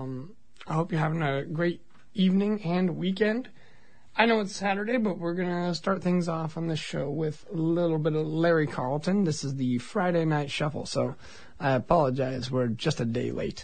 I hope you're having a great evening and weekend. I know it's Saturday, but we're going to start things off on this show with a little bit of Larry Carlton. This is the Friday Night Shuffle, so I apologize. We're just a day late.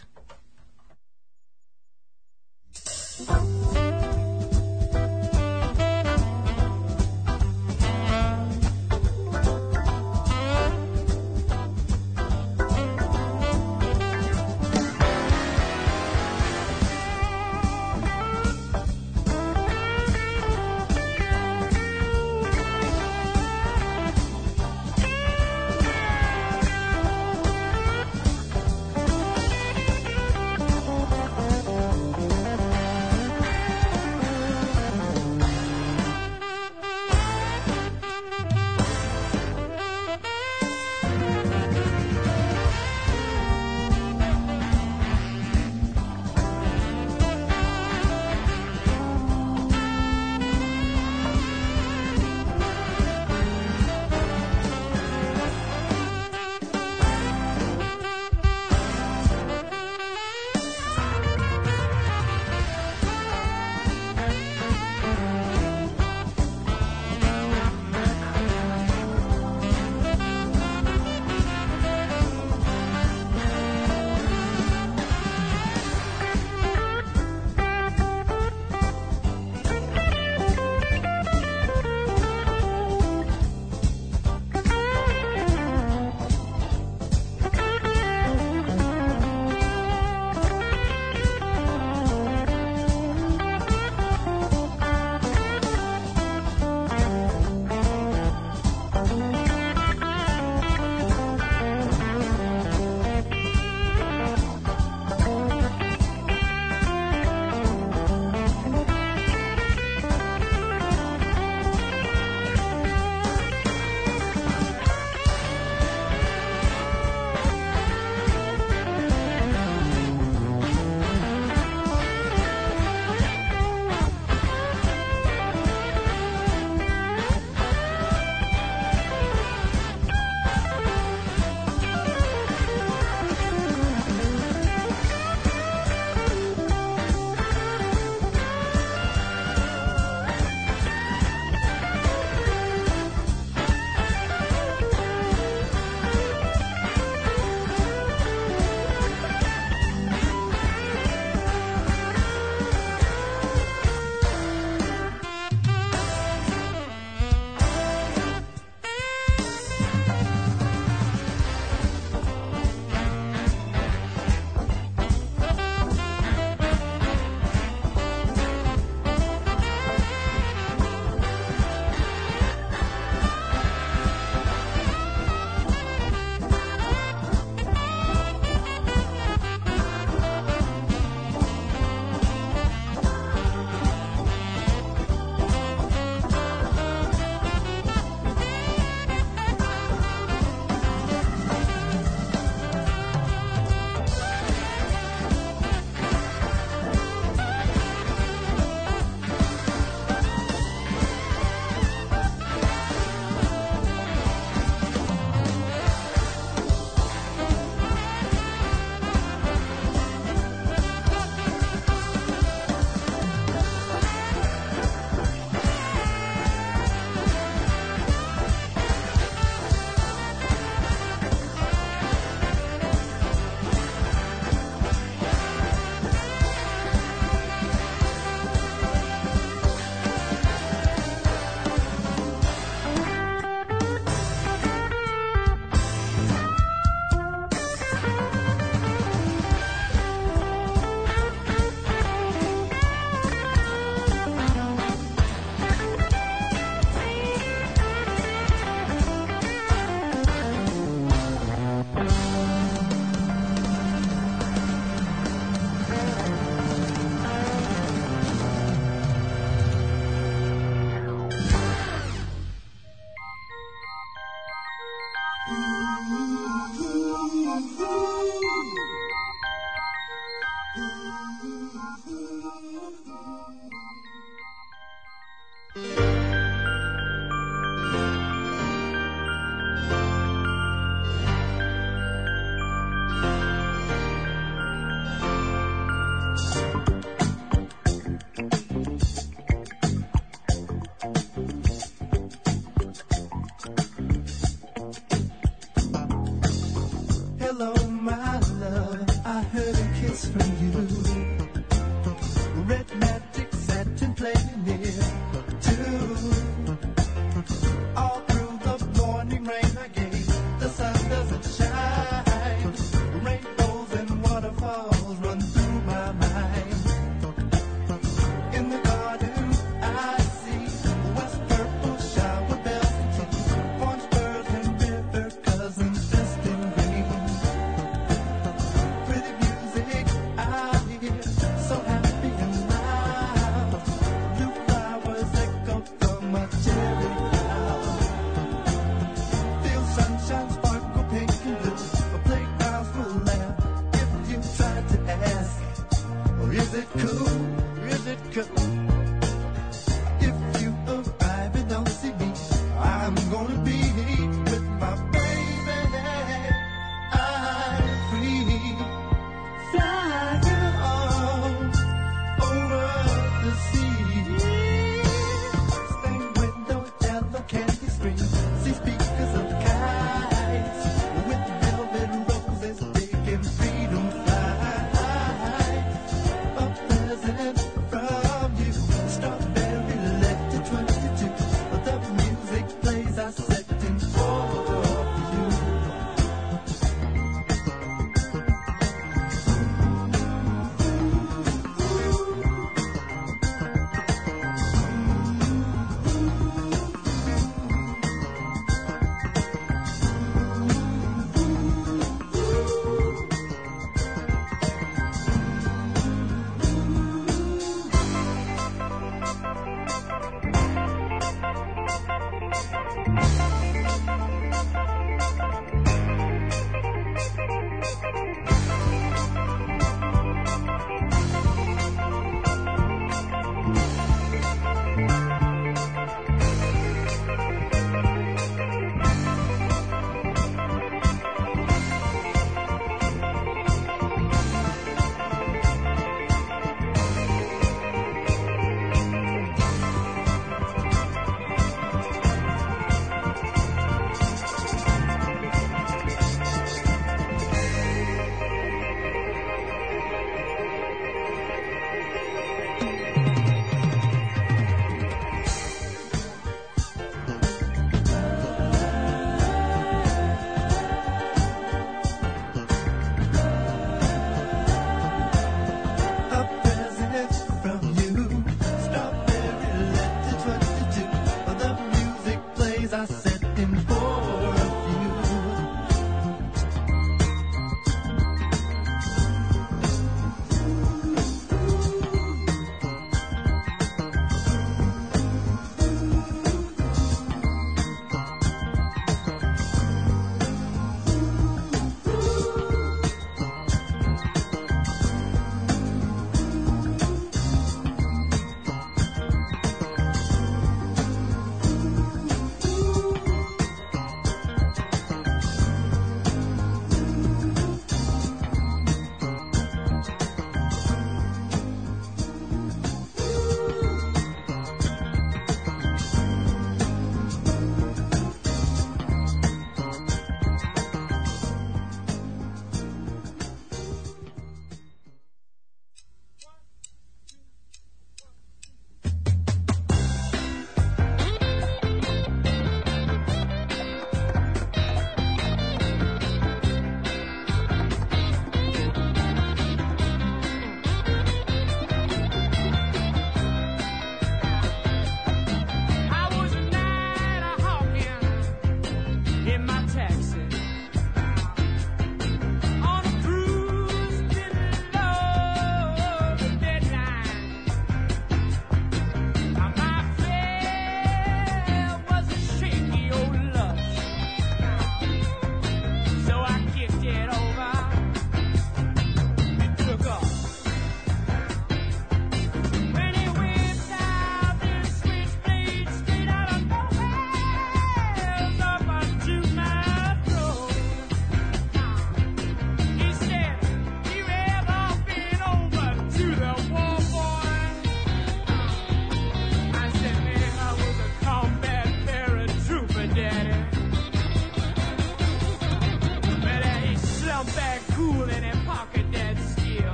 From you.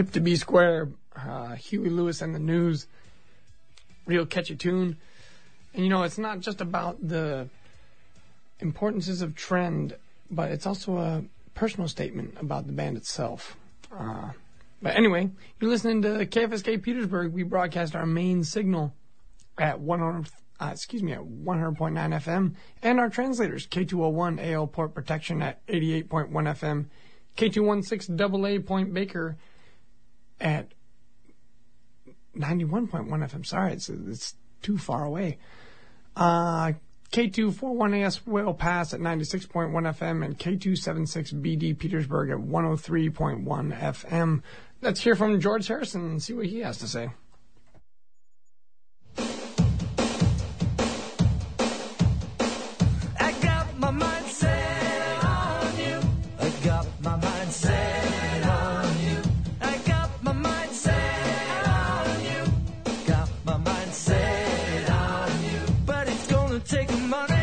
Hip to Be Square, Huey Lewis and the News, real catchy tune. And it's not just about the importances of trend, but it's also a personal statement about the band itself. But anyway, you're listening to KFSK Petersburg. We broadcast our main signal at 100.9 FM, and our translators, K201 AL Port Protection at 88.1 FM, K216 AA Point Baker at 91.1 FM. Sorry, it's too far away. K241AS Whale Pass at 96.1 FM, and K276BD Petersburg at 103.1 FM. Let's hear from George Harrison and see what he has to say. I got my mind set on you. I got my mind set on you. I got my mind set on you. Got my mind set on you. But it's gonna take money.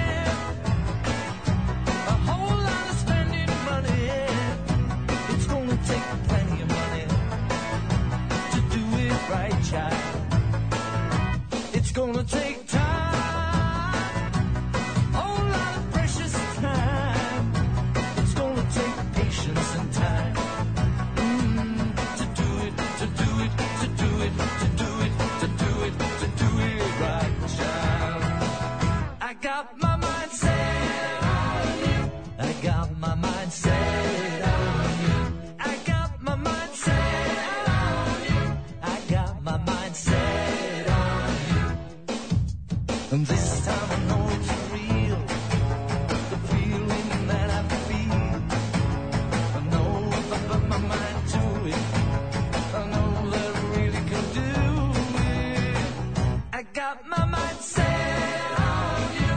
A whole lot of spending money. It's gonna take plenty of money to do it right, child. It's gonna take time, whole lot of precious time. It's gonna take patience and time to do it, to do it, to do it, to do it, to do it, to do it right, child. I got my mind set on you. I got my mind set on you. I got my mind set on you. I got my mind set on you. And this time I know it's real, the feeling that I feel. I know if I put my mind to it, I know that I really can do it. I got my mind set on you,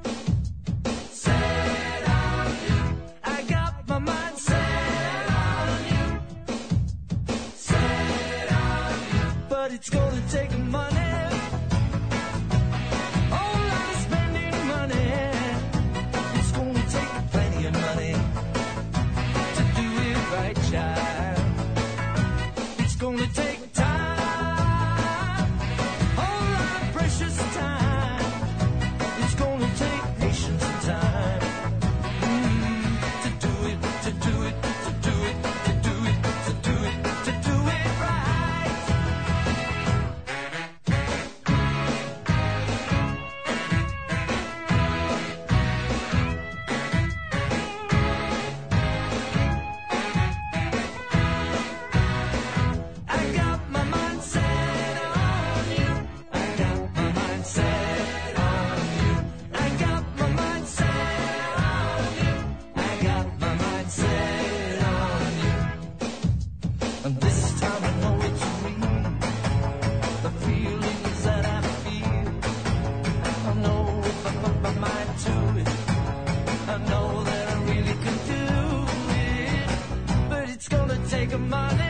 set on you. I got my mind set on you, set on you. But it's gonna take money. Whole lot of spending money. It's gonna take plenty of money to do it right, child. It's gonna take time, whole lot of precious time. It's gonna take patience and time to do it, to do it, to do it, to do it, to do it, to do it right. I got my mind set on you. I got my mind set on you. I got my mind set on you. I got my mind set on you. And this time I know it's real. The feelings that I feel. I know if I put my mind to it, I know that I really can do it. But it's gonna take money.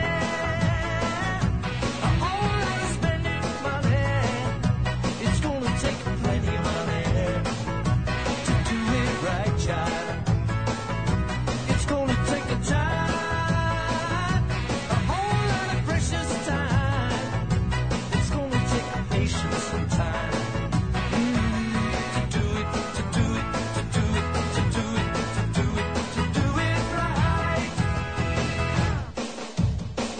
A whole lot of spending money. It's gonna take plenty of money to do it right, child. It's gonna take a time, a whole lot of precious time. It's gonna take patience and time to do it, to do it, to do it, to do it, to do it, to do it right.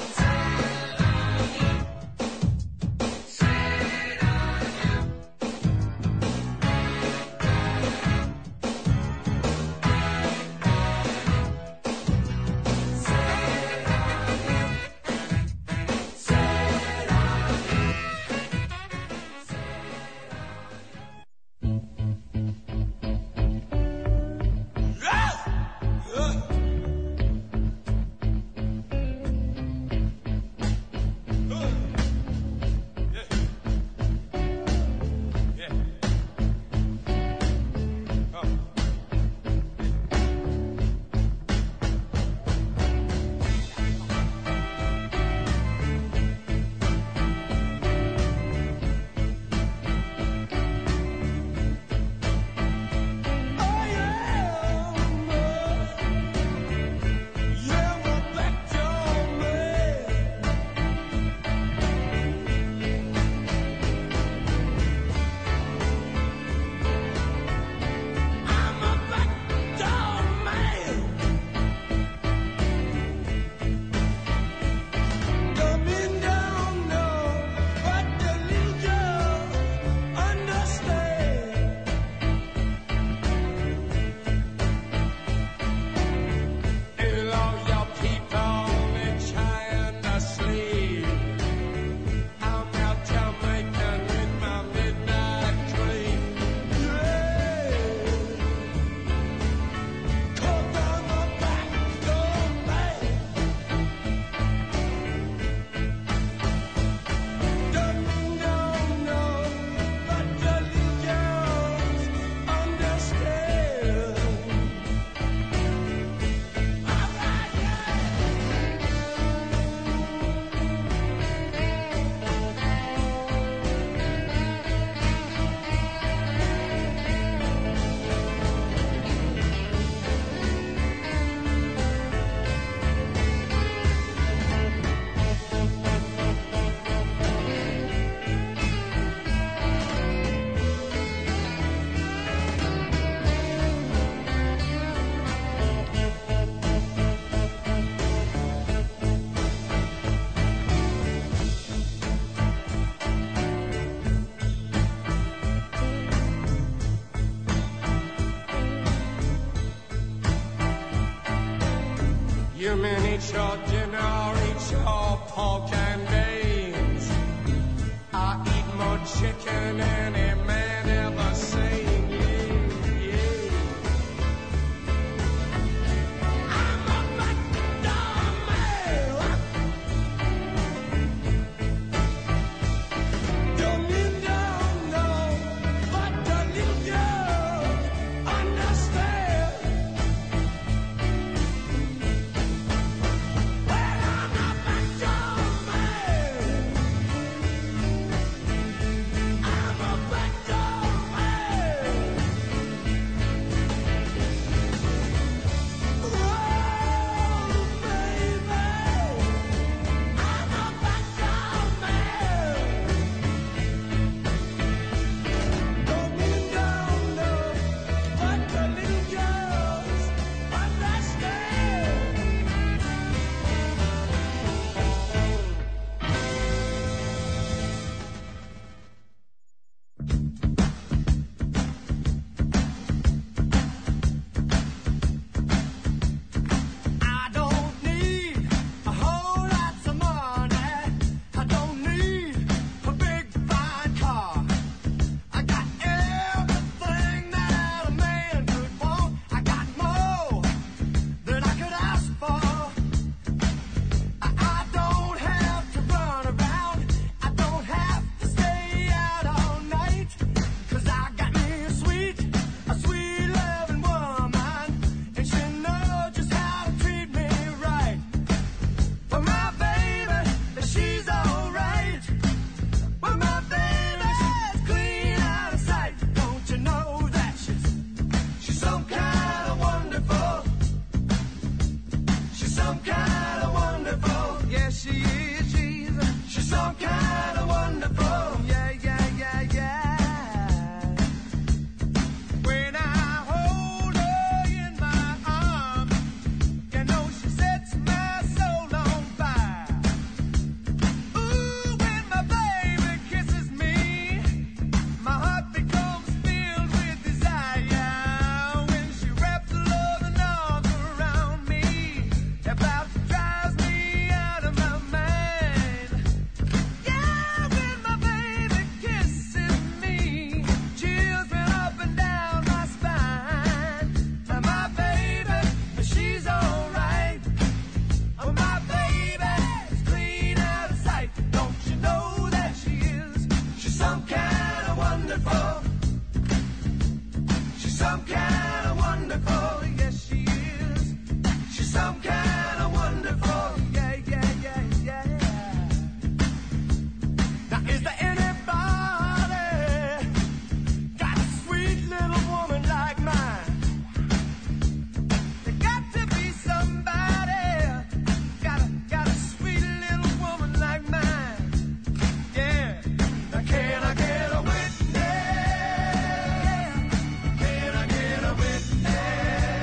You men eat your dinner, eat your pork and beans. I eat more chicken than any man ever seen. Yeah, yeah. I'm a McDonald man. Don't you know what the little girls understand? Well, I'm a McDonald man. I'm a McDonald man. Whoa, baby. I'm a McDonald man. Don't you know what the little girls understand? I don't need a whole lot of money. I don't need a big fine car. I got everything that a man could want. I got more than I could ask for. I don't have to run around. I don't have to stay out all night. 'Cause I got me a sweet loving woman. And she knows just how to treat me right. But my baby, she's alright. Well, my baby, she's clean out of sight. Don't you know that she's some kind of wonderful? She's some kind of wonderful. Yeah, she is. She's some kind of wonderful. Yeah, yeah, yeah, yeah. When I hold her in my arms, you know she sets my soul on fire. Ooh, when my baby kisses me, my heart becomes filled with desire. When she wraps her loving arms around me, about to drive me out of my mind. Yeah, when my baby kisses me, chills run up and down my spine. And my baby, she's alright. Oh, my baby is clean out of sight. Don't you know that she is? She's some kind of wonderful. She's some kind of wonderful. Yes, she is. She's some kind of wonderful. Yeah, yeah, yeah, yeah. Now, is there anybody got a sweet little woman like mine? There got to be somebody got a sweet little woman like mine. Yeah. Now, can I get a witness? Can I get a witness?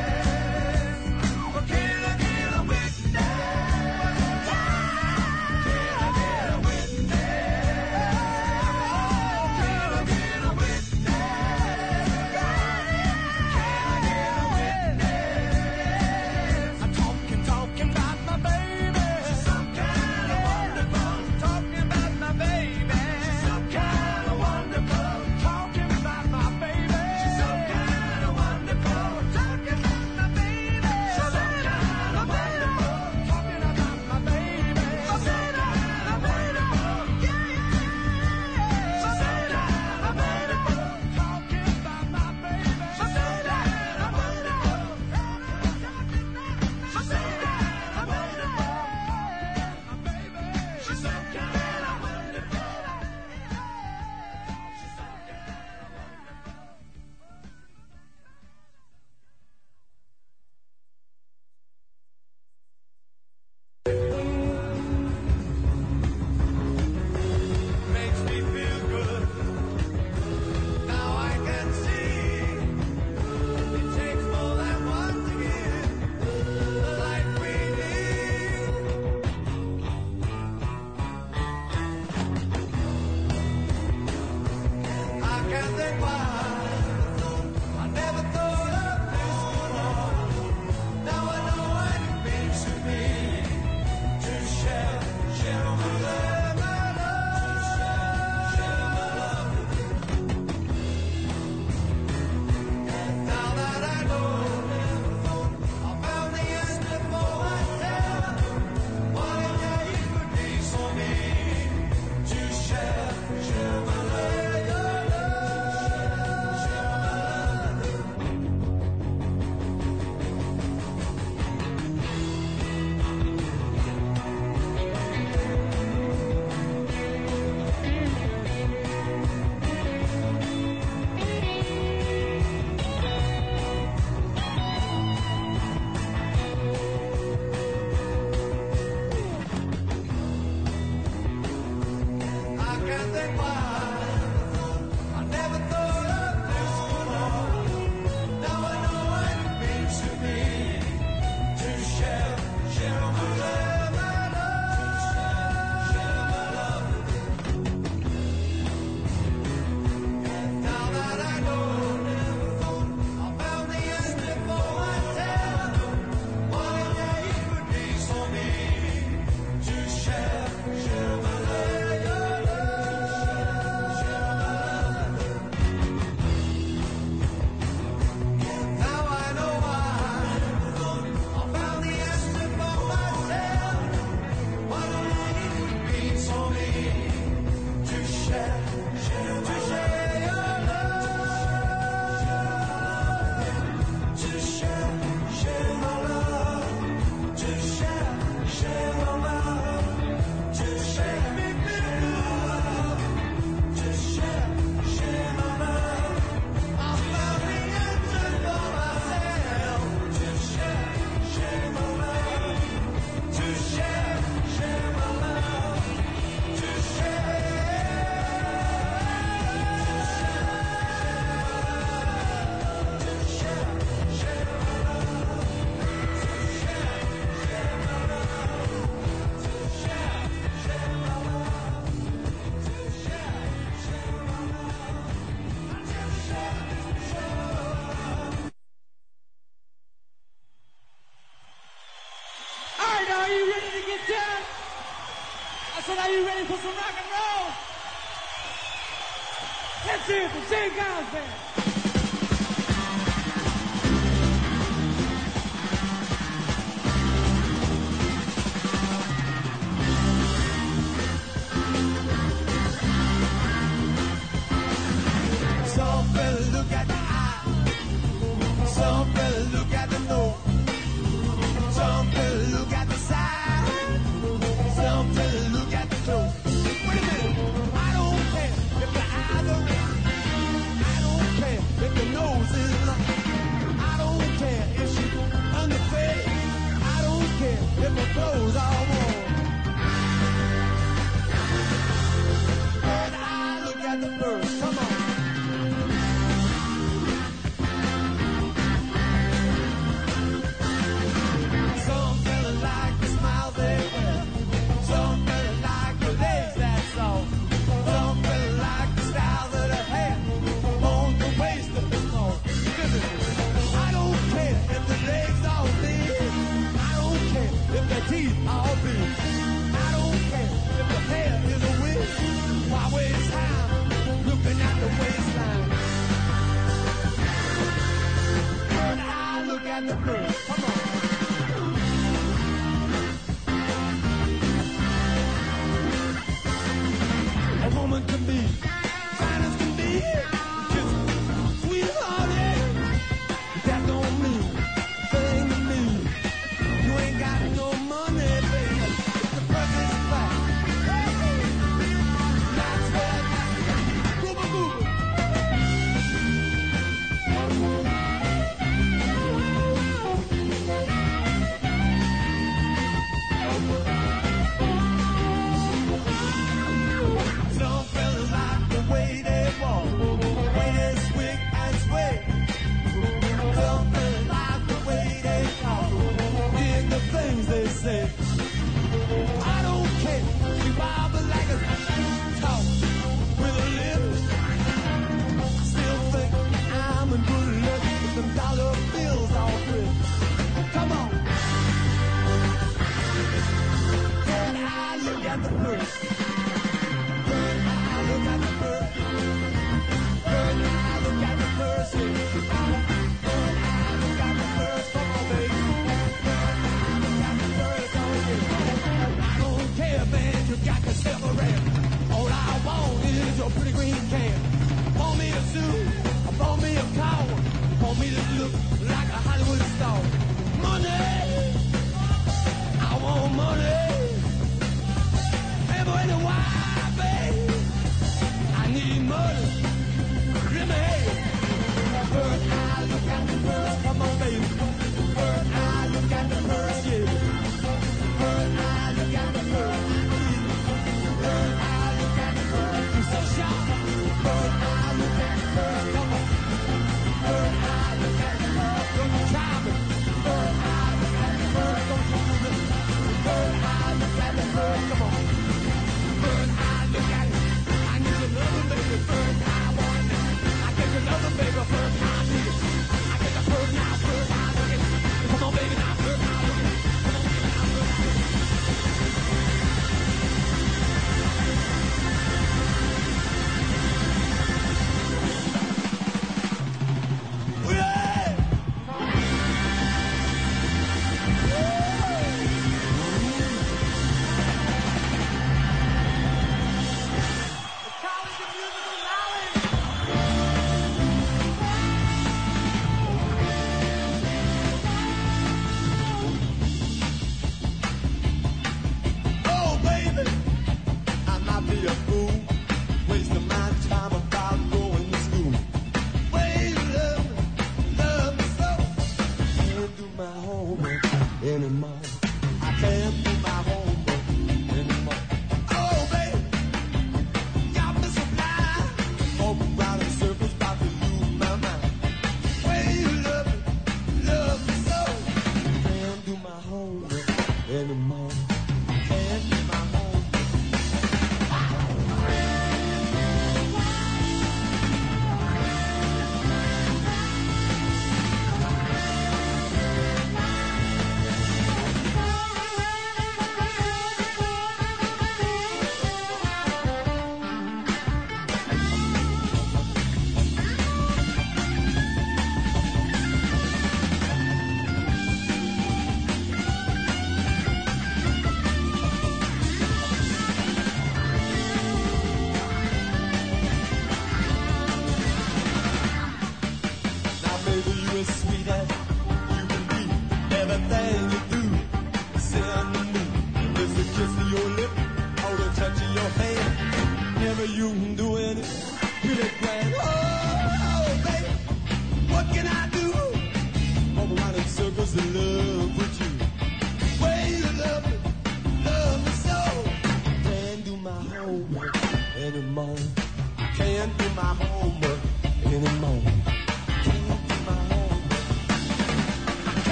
Jackson, are you ready for some rock and roll? Let's hear it for Jay Giles Band. Some fella look at the eye, some fella look at the nose, some fella look at the side, some fella look at the toe. Wait a minute, I don't care if the eyes are red, I don't care if the nose is long, I don't care if she's underfed, I don't care if her clothes are warm. When I look at the birds, come on. Teeth all big. I don't care if the hair is a wig. Why waste time looking at the waistline? When I look at the bird, come on. A woman can be fine as can be, just sweethearted. That don't mean a thing to me. You ain't got no money, baby. The price is flat. That's what booba booba. Some fellas like the way they walk, the way they swing and sway. Some fellas like the way they talk, dig the things they say. I don't care, she bobble like a talk with a lip. Still think I'm in good luck with them dollar bills all good. Come on. When I look at the purse, when I look at the purse, when I look at the purse, when I look at the purse, come on, baby. Man, you got to separate. All I want is your pretty green can. Pour me a suit, pour me a car, pour me to look like a Hollywood star. Money, I want money. Everywhere the wire, babe, I need money. Let me have it. Bird eye, look at the birds, come on, baby. Bird eye, look at the birds, yeah. Bird eye, look at the birds. Bird eye, look at the birds. You're so sharp. Bird eye, look at the birds. Come on. Bird eye, look at the birds. Don't you try me. Bird eye, look at the birds. Don't you do me. Bird eye, look at the birds. Come on. Bird eye, look at it. I need your loving, baby. Bird eye, want it. I get your loving, baby. Bird eye, need it. I get the bird eye, look at it. Come on, baby, now. Bird eye, look at it. Come on, baby, now. Bird eye.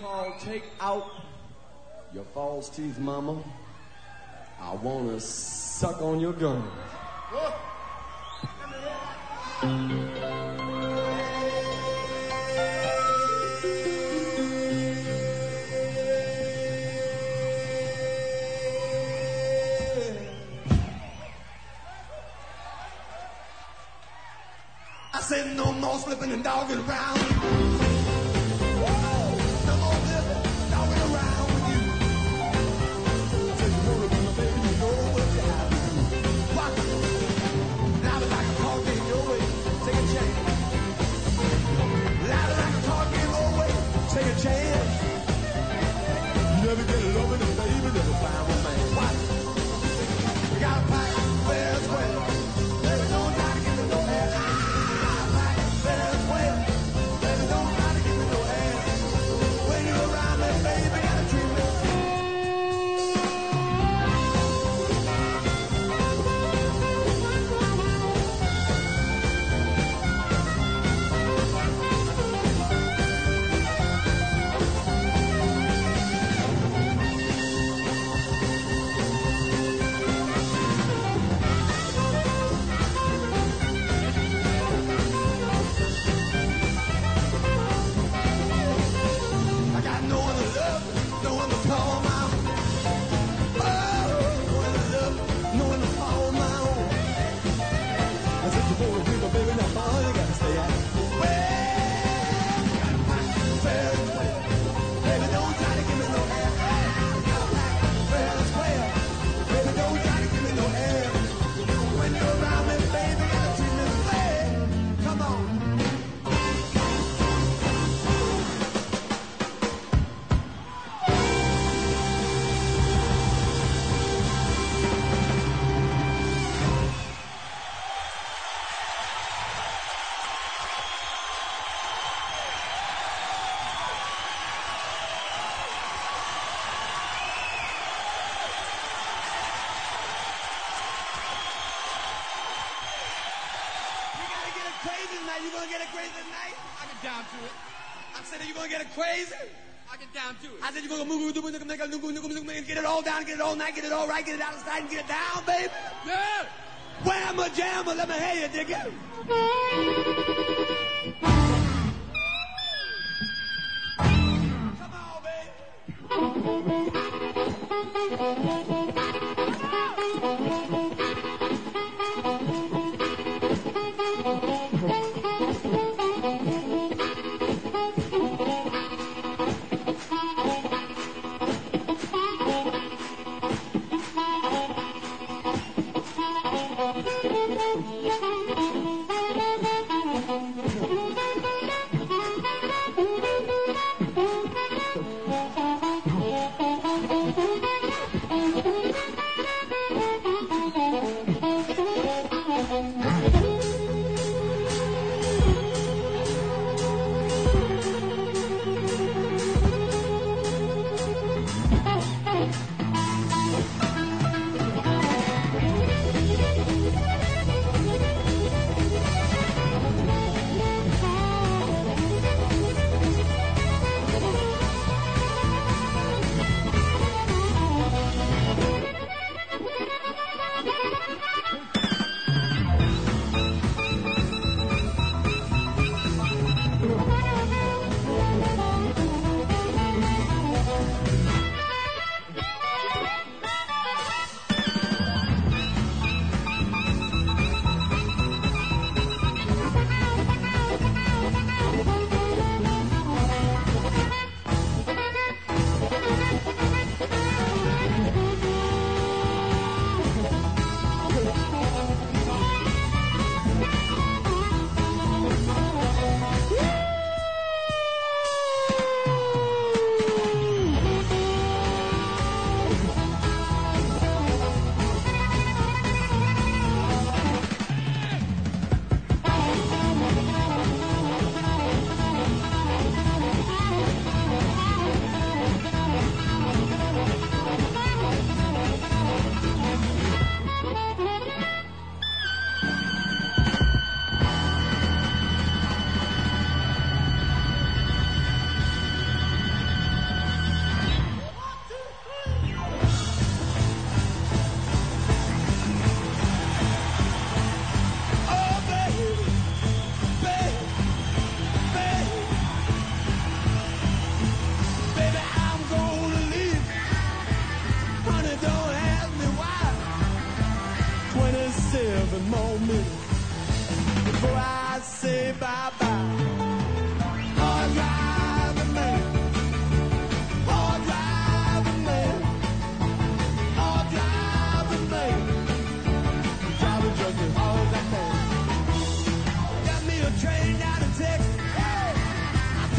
called Take Out Your False Teeth, Mama. I wanna suck on your gums. I said no more slipping and dogging around. No more slipping, dogging around with you. Said you wanna be my baby, you know what you have to do. Walk loud like a talking your way, take a chance. Loud like a talking your way, take a chance. You never get a loving and baby, never find one man. What? We got a pack, fair as well. Baby, don't try to get me no air. You gonna get it crazy tonight? I get down to it. I said, are you gonna get it crazy? I get down to it. I said, you gonna move, get it all down, get it all night, get it all right, get it out of sight, and get it down, baby. Yeah. Whamma jamma, let me hear you, digga. Come on, baby.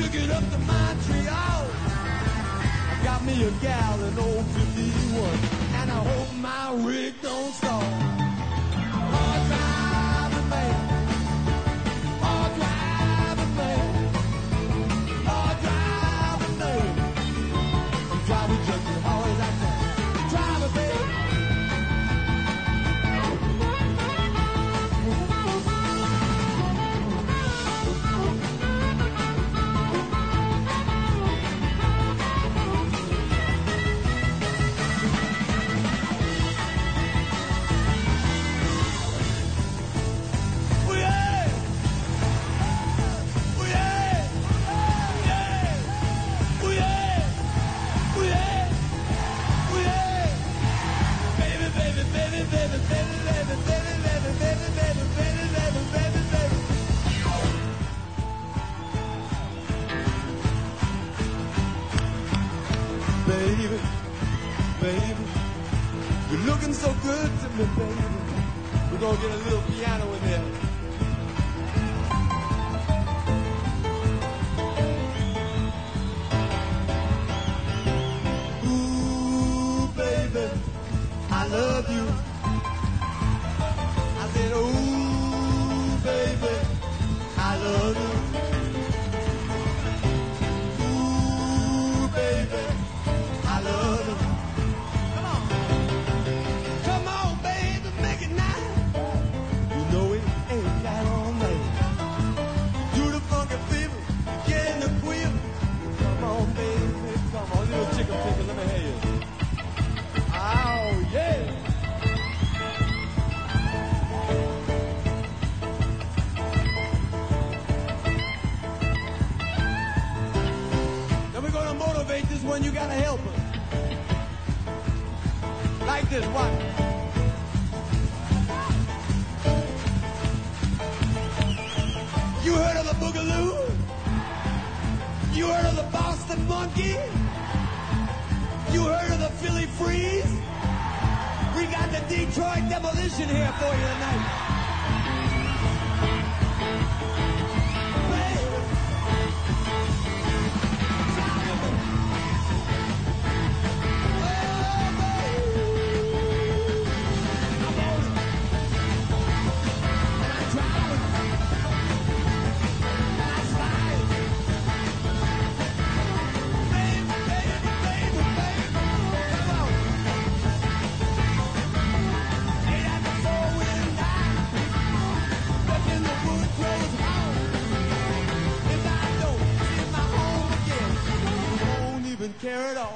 took it up to Montreal. I got me a gal in old 51, and I hope my rig don't stall. Oh, driving man. Oh, driving man. Oh, driving man. I'm driving junkie, always I can. Driving man. Baby, you're looking so good to me, baby. We're gonna get a little piano in there. Ooh, baby, I love you. I said, ooh, baby, I love you. Ooh, baby, I love you. Come on, baby, make it nice. You know it ain't that all night. Do the funky fever, get in the quiver. Come on, baby, come on, little chicken finger, let me hear you. Oh, yeah. Now we're gonna motivate this one, you gotta help us. Like this, watch. You heard of the Boogaloo? You heard of the Boston Monkey? You heard of the Philly Freeze? We got the Detroit Demolition here for you tonight. Care at all.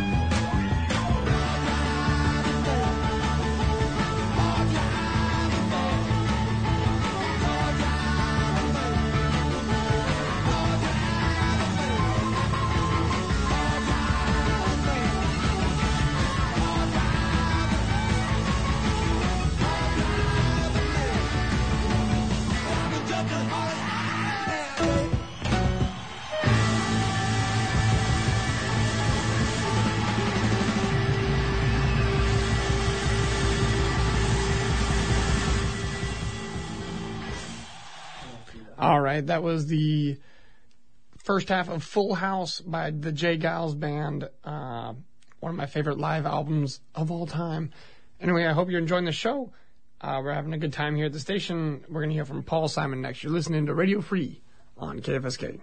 All right, that was the first half of Full House by the Jay Giles Band, one of my favorite live albums of all time. Anyway, I hope you're enjoying the show. We're having a good time here at the station. We're going to hear from Paul Simon next. You're listening to Radio Free on KFSK.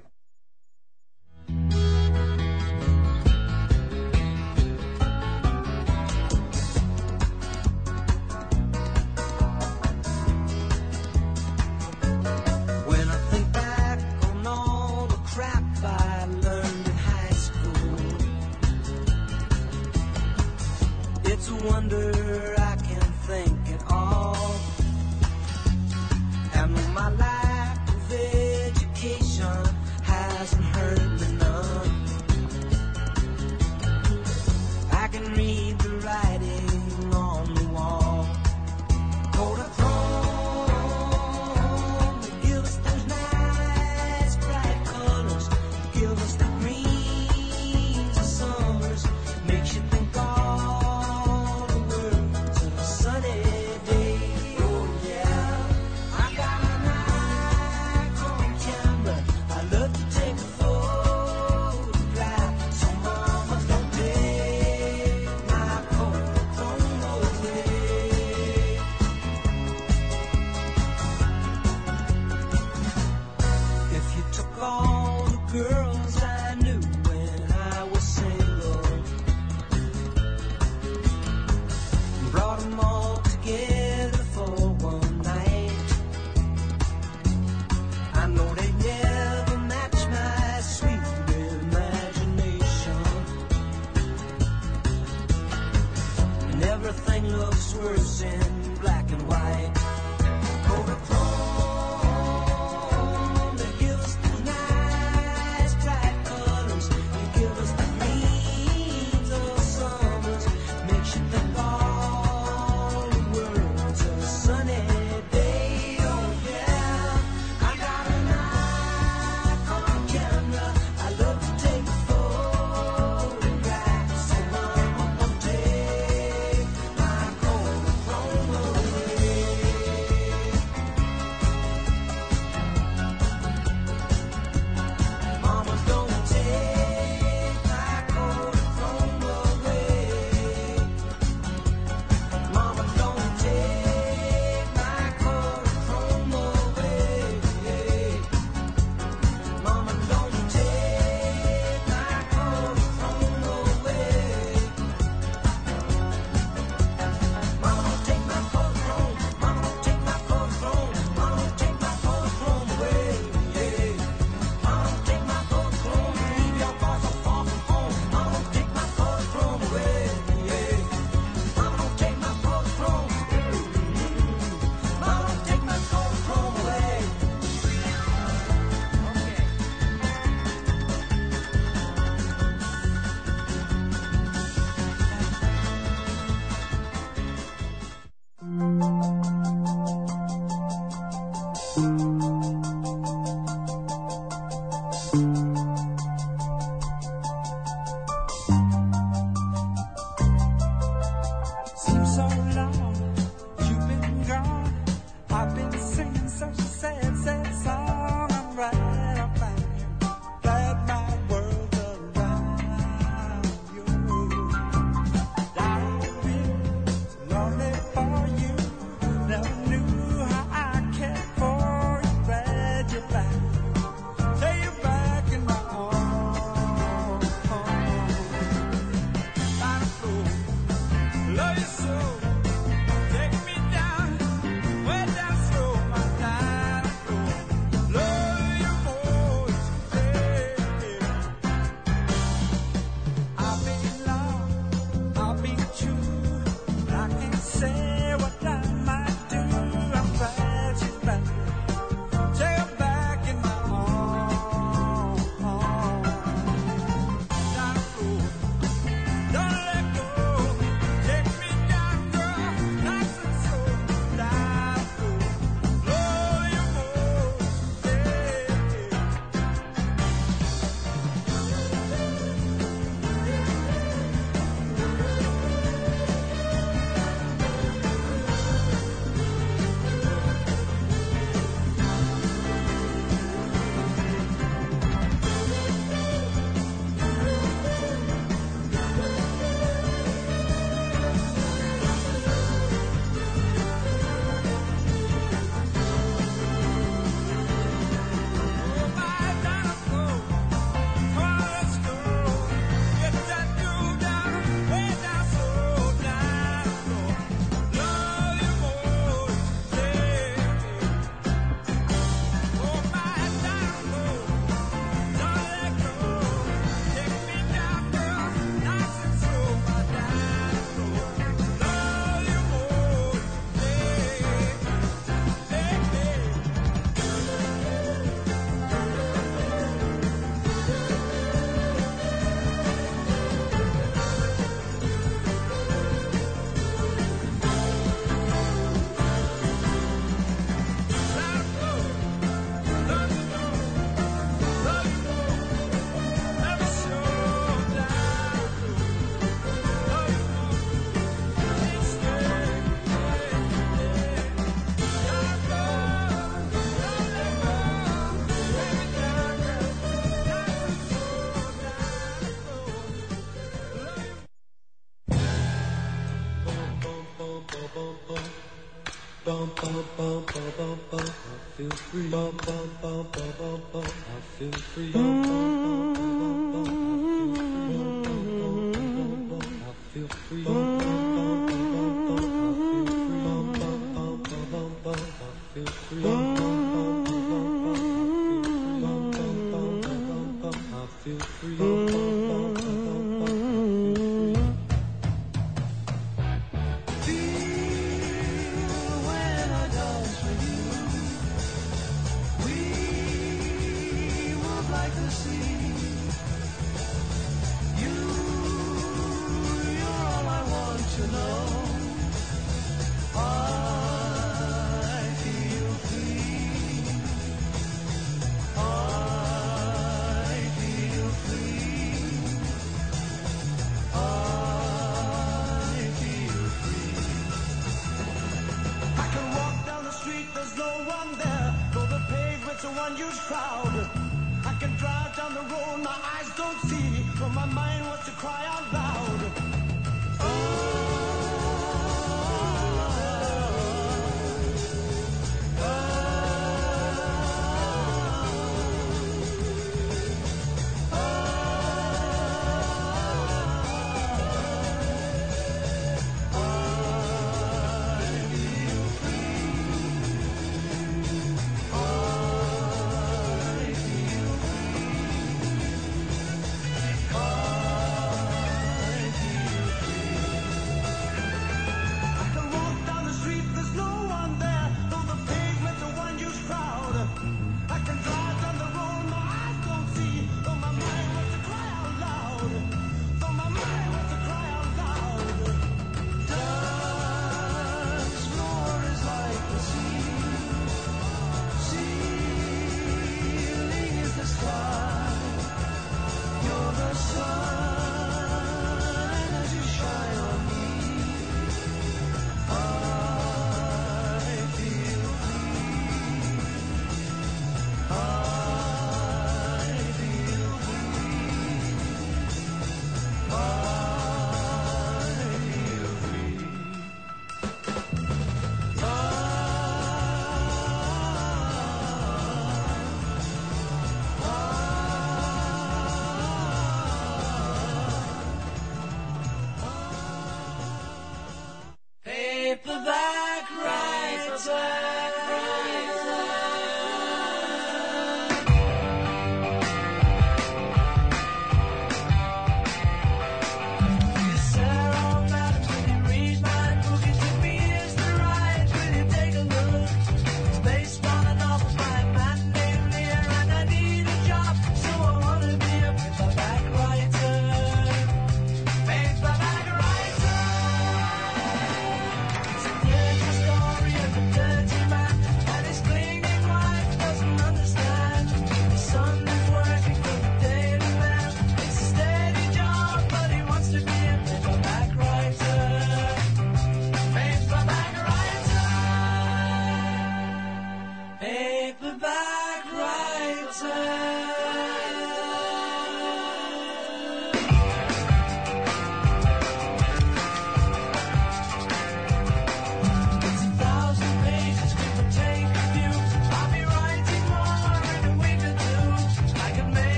Wonder I can think at all. And my lack of education hasn't hurt me none. I can read the writing on the wall. Kodachrome, give us those nice bright colors. Give us the greens of summers. Makes you think all the words girls I knew when I was single. Brought them all together for one night. I know they never match my sweet imagination. And everything looks worse in black and white. Kodachrome, they give us these nice bright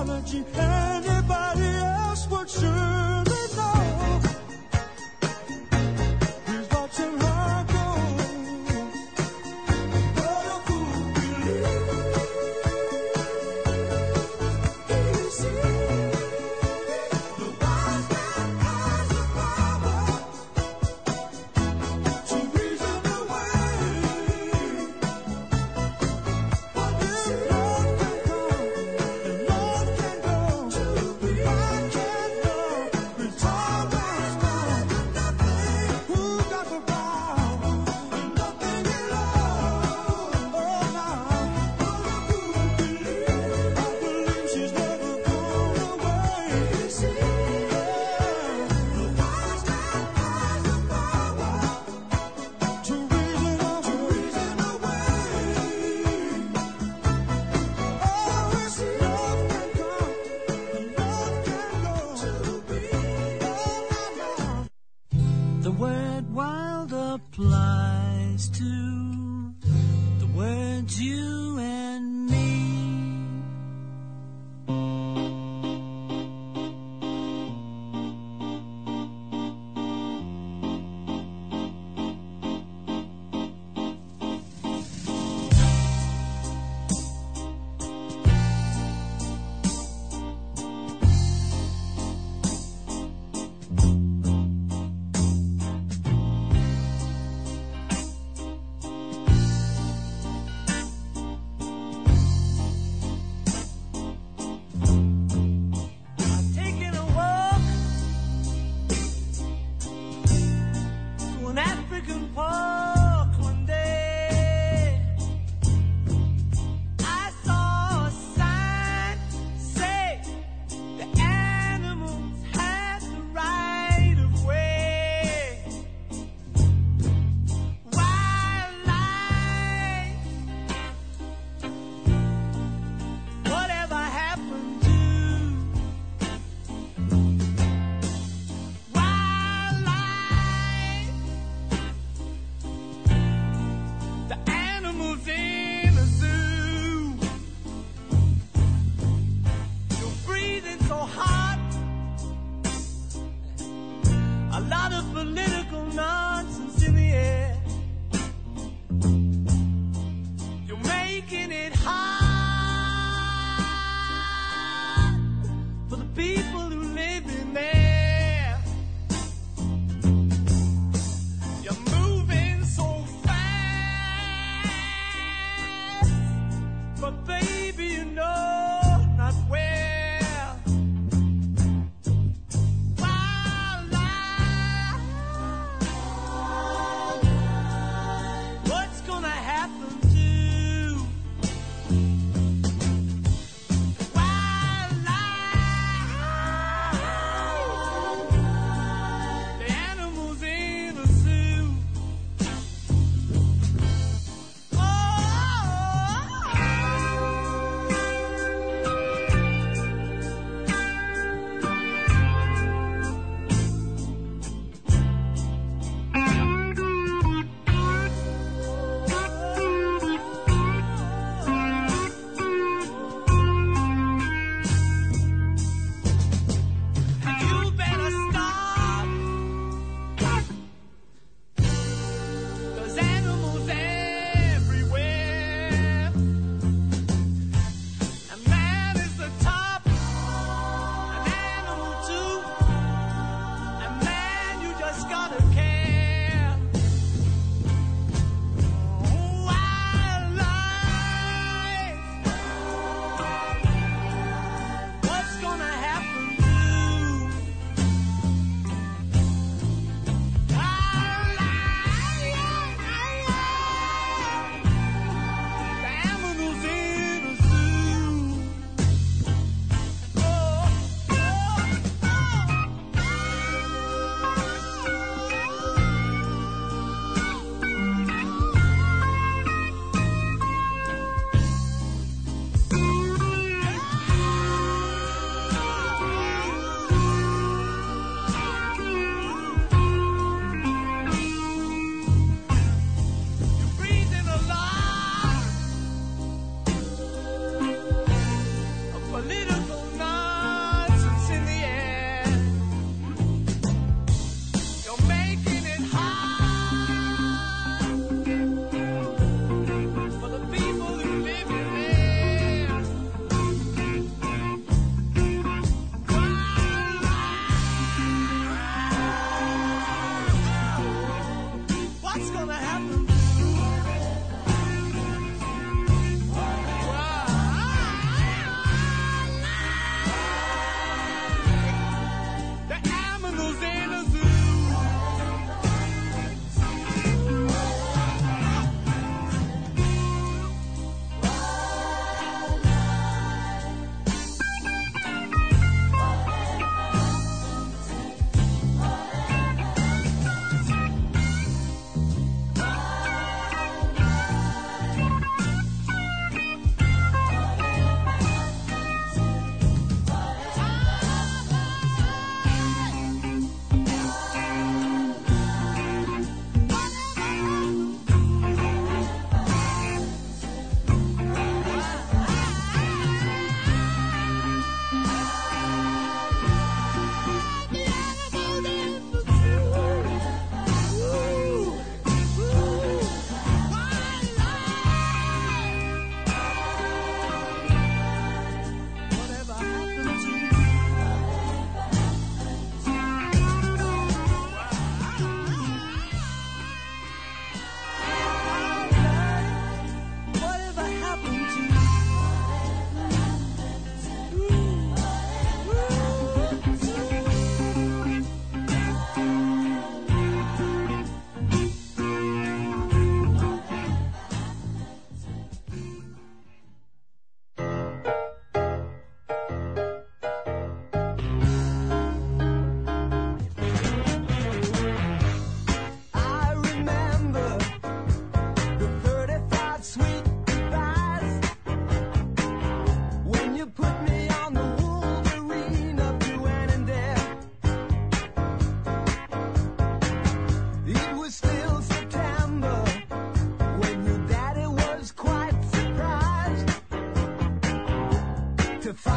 apology. Anybody else would surely know. Here's what's in her gold. But a fool believes. He sees the wise man has the power to reason away. But if love can come and love can go,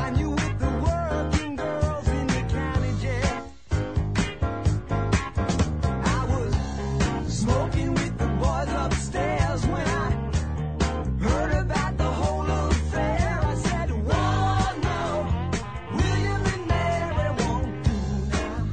find you with the working girls in the county jail. I was smoking with the boys upstairs when I heard about the whole affair. I said, "Whoa, no, William and Mary won't do now."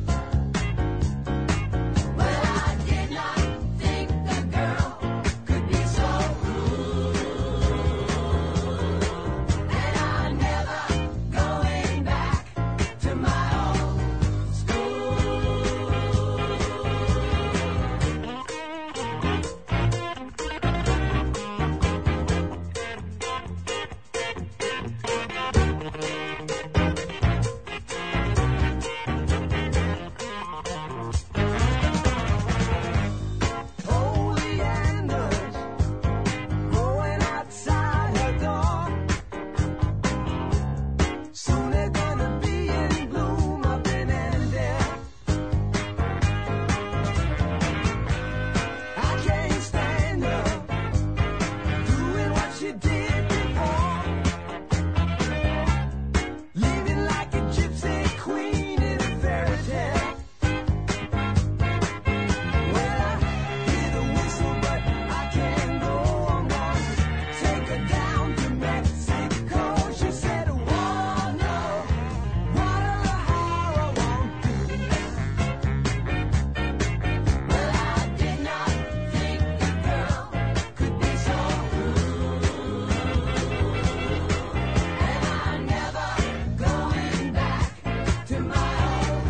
Well, I did not think the girl could be so rude, and I'm never going back to my old school. Oleanders growing outside her door. Soon they're gonna be in bloom up in Annandale. I can't stand her doing what she did before, living like a gypsy queen in a fairy tale. Well, I hear the whistle, but I can't go. I'm gonna take her down to Mexico. She said, "Whoa, no, Guadalajara won't do." Well, I did not think the girl could be so rude, and I'm never going back to my old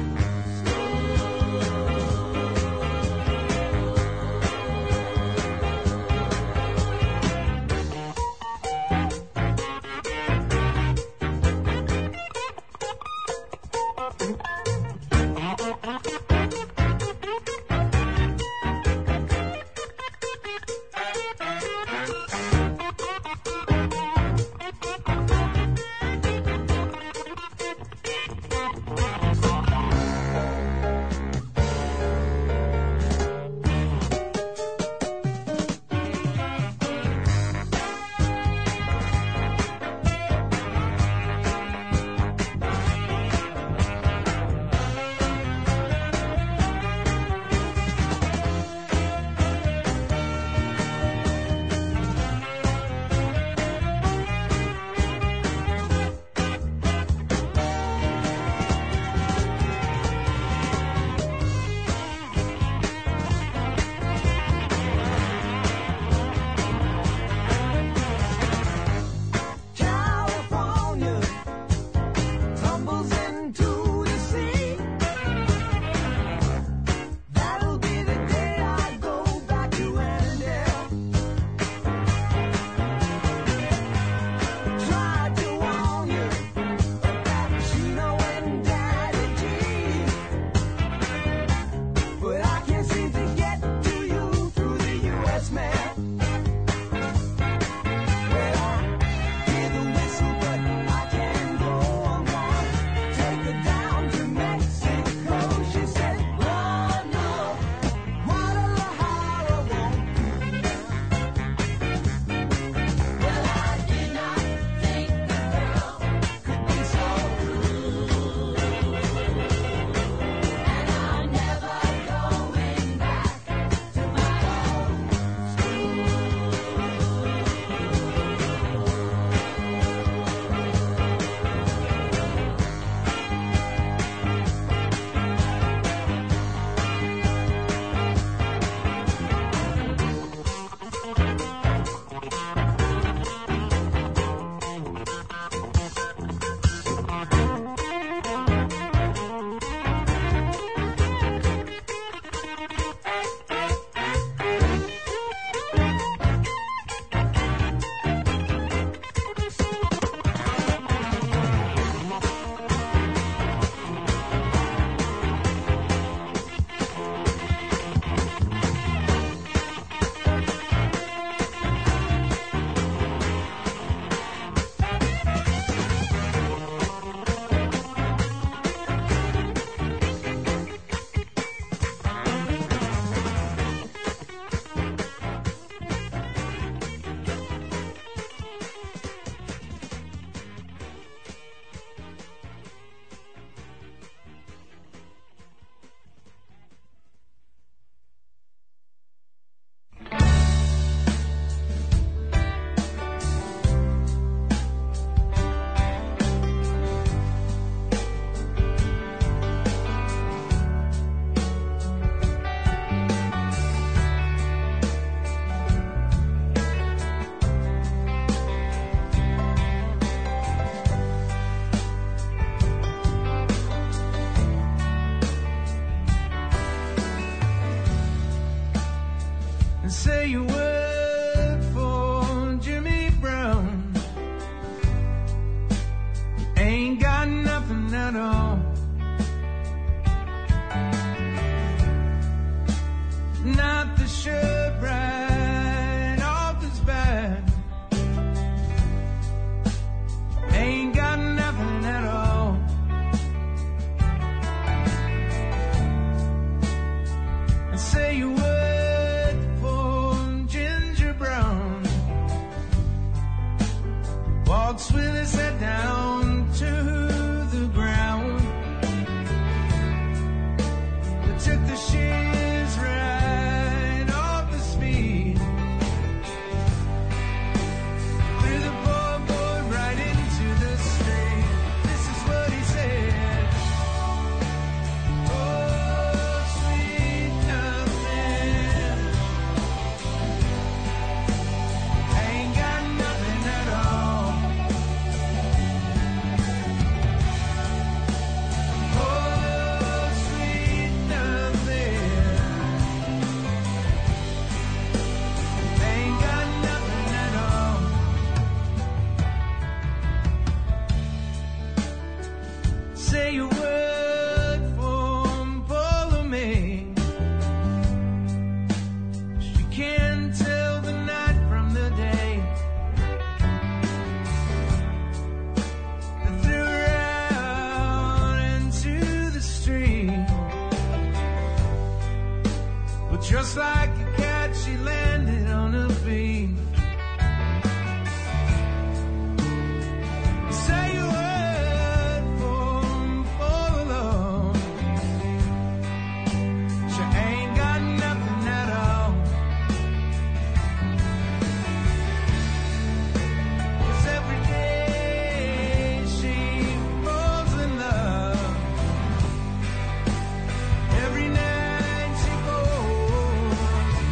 say a word for Jimmy Brown. Ain't got nothing at all. Not the shirt right off his back. Ain't got nothing at all. And say a word for Ginger Brown. Walks with his head down to the ground. They took the shears right off his feet. Threw the poor boy right into the street. This is what he said. Oh, sweet nothing. Ain't got nothing at all. Oh, sweet nothing. Ain't got nothing at all. Say a word for Paula May. She can't tell the night from the day. They threw her out into the street. But just like a cat, she landed on her feet. Say a word for Paula. She ain't got nothing at all. 'Cause every day she falls in love. Every night she goes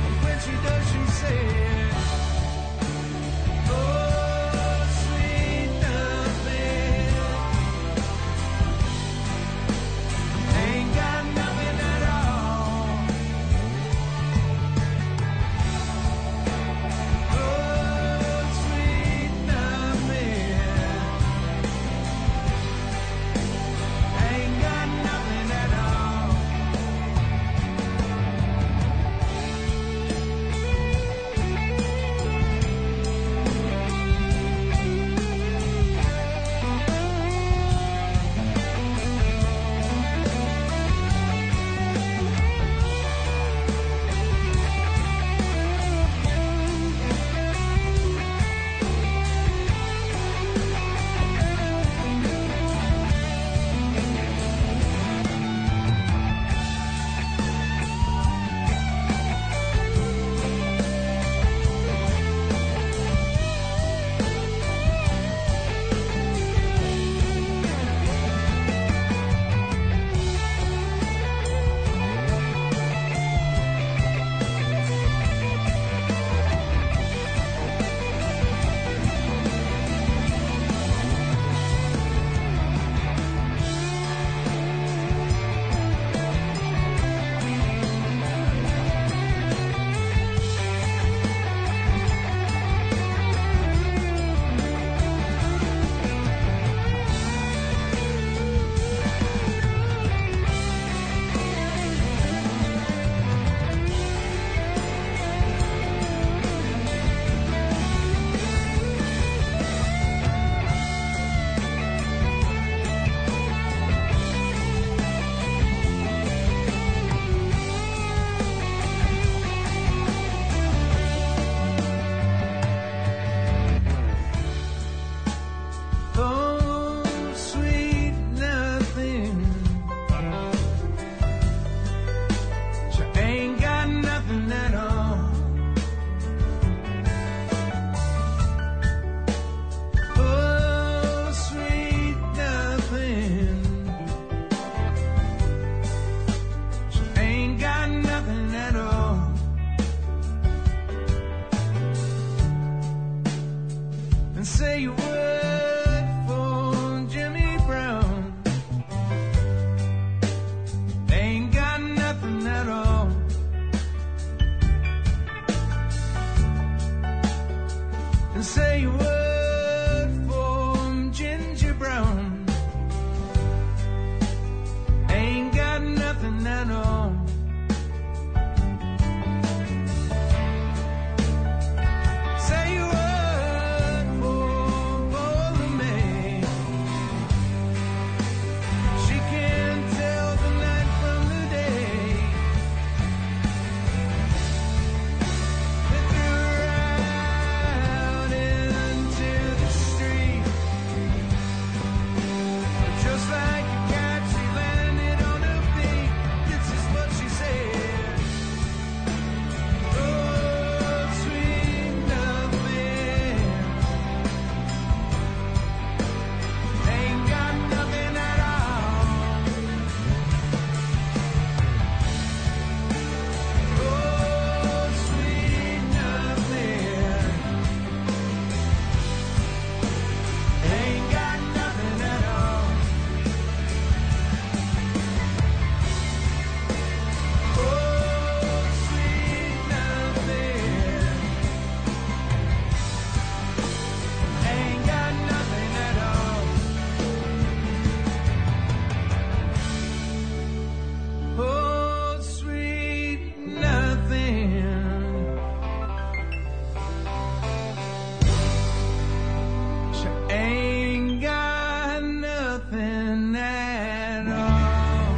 reason at all.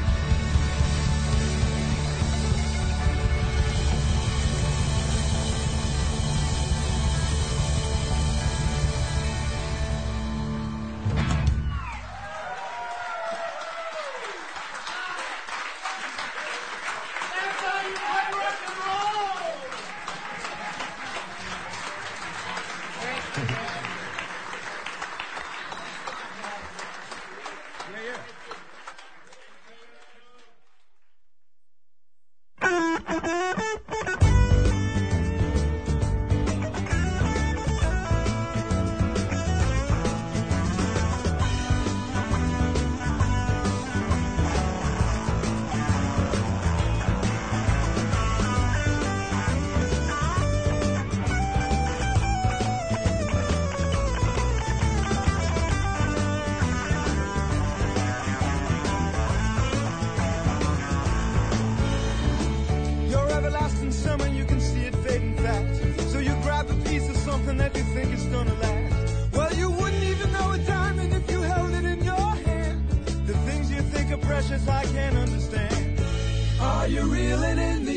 Your everlasting summer, you can see it fading fast. So you grab a piece of something that you think is gonna last. Well, you wouldn't even know a diamond if you held it in your hand. The things you think are precious, I can't understand. Are you reeling in the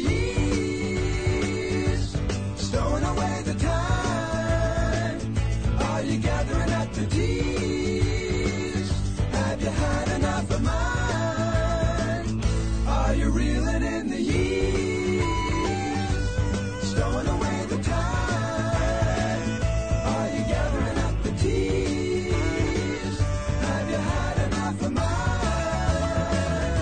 years? Stowing away the time? Are you gathering up the tears? Have you had enough of mine? Are you reeling in the years? Stowing away the time? Are you gathering up the tears? Have you had enough of mine?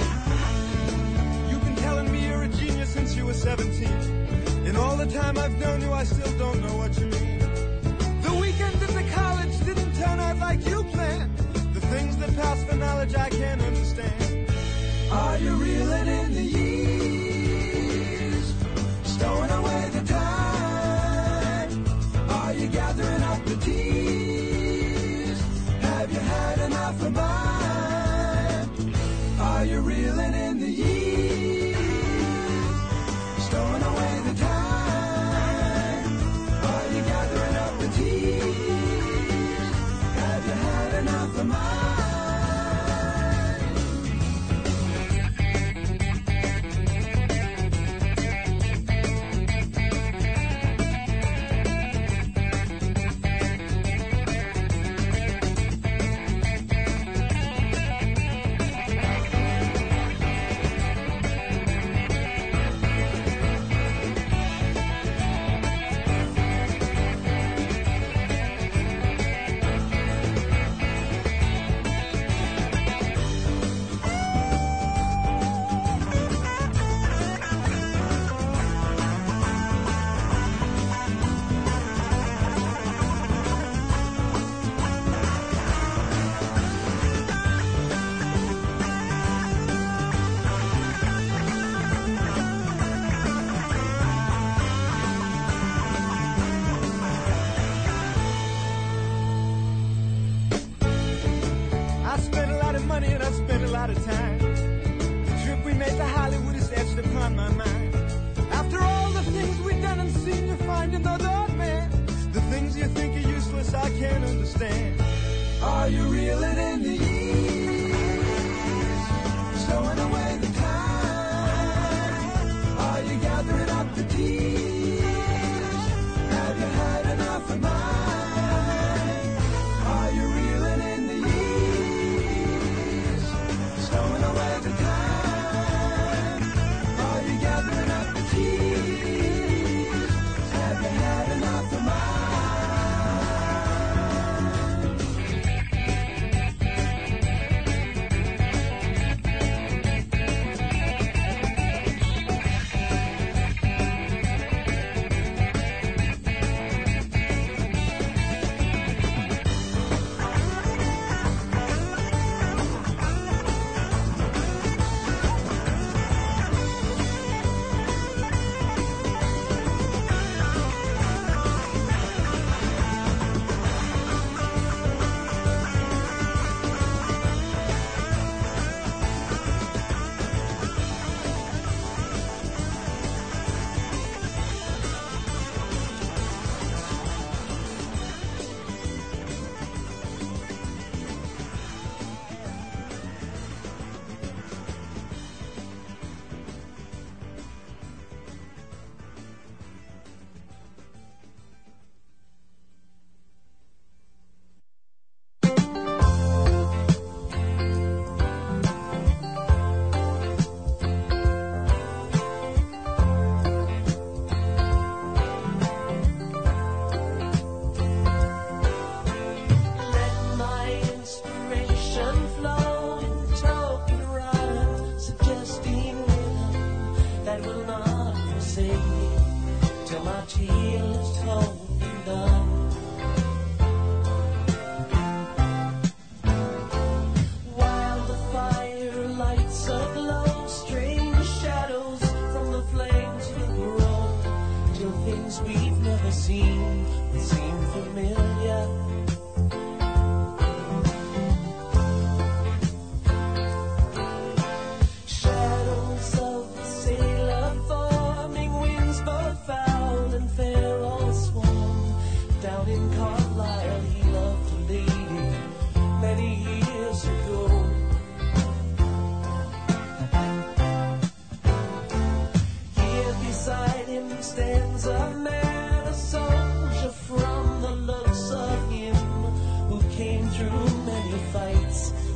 You've been telling me you're a genius since you were 17. In all the time I've known you, I still don't know what you mean. The weekend at the college didn't turn out like you planned. The things that pass for knowledge I can't understand. Are you reeling in the years? Stowing away the time? Are you gathering up the tears? Have you had enough of mine? Are you reeling in the years? Stowing away the time? Are you gathering up the tears? Have you had enough of mine? I spent a lot of money and I spent a lot of time. The trip we made to Hollywood is etched upon my mind. After all the things we've done and seen, you find another man. The things you think are useless, I can't understand. Are you reeling in the years? Stowing away the time? Are you gathering up the tears? Have you had enough of mine? Are you reeling in the years? Stowing away the time? Are you gathering up the tears? Have you had enough of mine?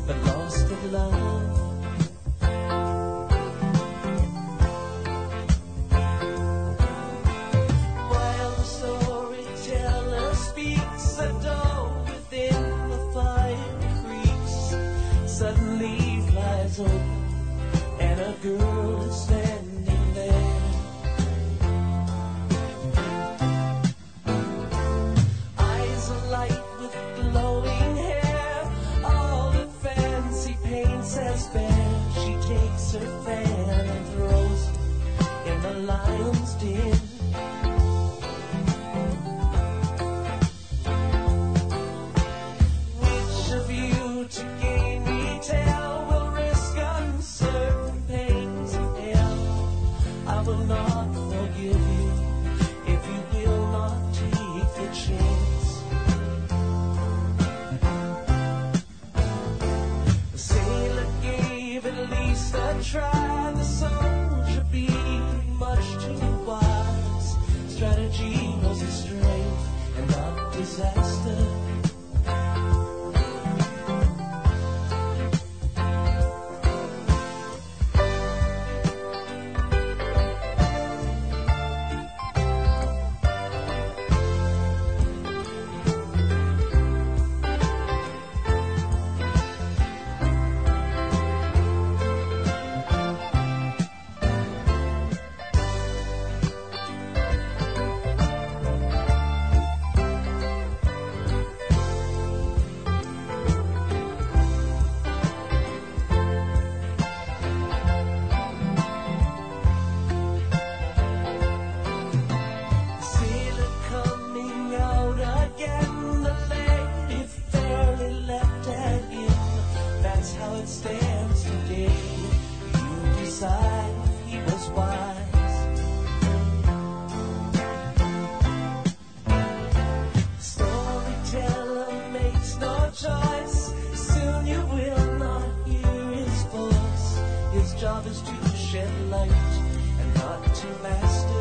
but lost in love. While the storyteller speaks, a door within the fire creaks. Suddenly flies open, and a girl is standing there. Eyes alight with glowing hair, all the fancy paints as fair. She takes her fan and throws it in the lion's den. Which of you to gain me tell will risk uncertain pains of hell? I will not forgive you if you will not take the chance. The sailor gave at least a try. The soldier being much too wise. Strategy was his strength and not disaster. Sailor coming out again, the lady fairly left at him. That's how it stands today. You decide if he was wise. Storyteller makes no choice. Soon you will not hear his voice. His job is to shed light and not to master.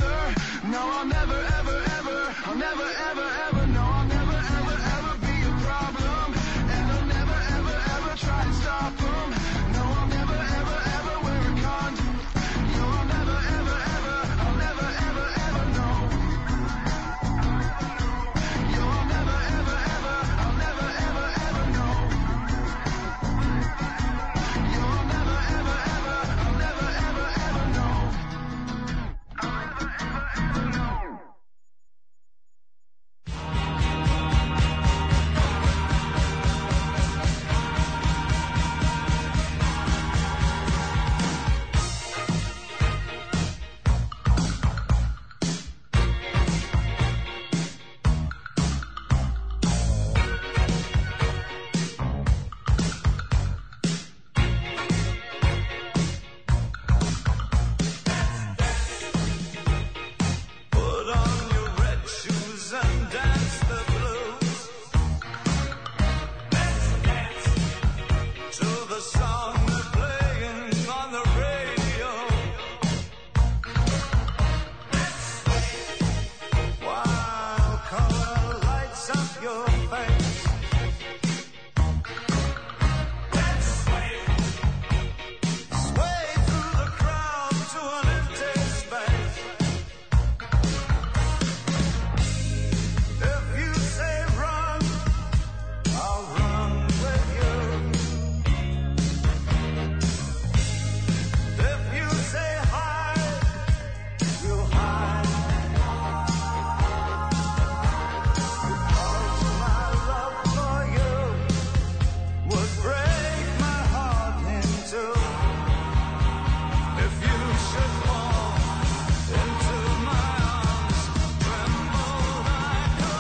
answer. No, I'll never, ever, ever, I'll never, ever, ever, no, I'll never, ever, ever be a problem. And I'll never, ever, ever try to stop them. No, I'll never, ever, ever wear a condom. No, I'll never, ever, ever, I'll never, ever, ever, no. Yo, I'll never, ever, ever, I'll never, ever, ever, no. Yo, I'll never, ever, ever, I'll never, ever, ever, no. Put on your red shoes and dance the blues. Let's dance to the song they're playing on the radio. Let's sway while color lights up your face. Let's sway through the crowd to an empty space. If you say run, I'll run with you. If you say hide, we'll hide. Because my love for you would break my heart in two. If you should fall into my arms, tremble like a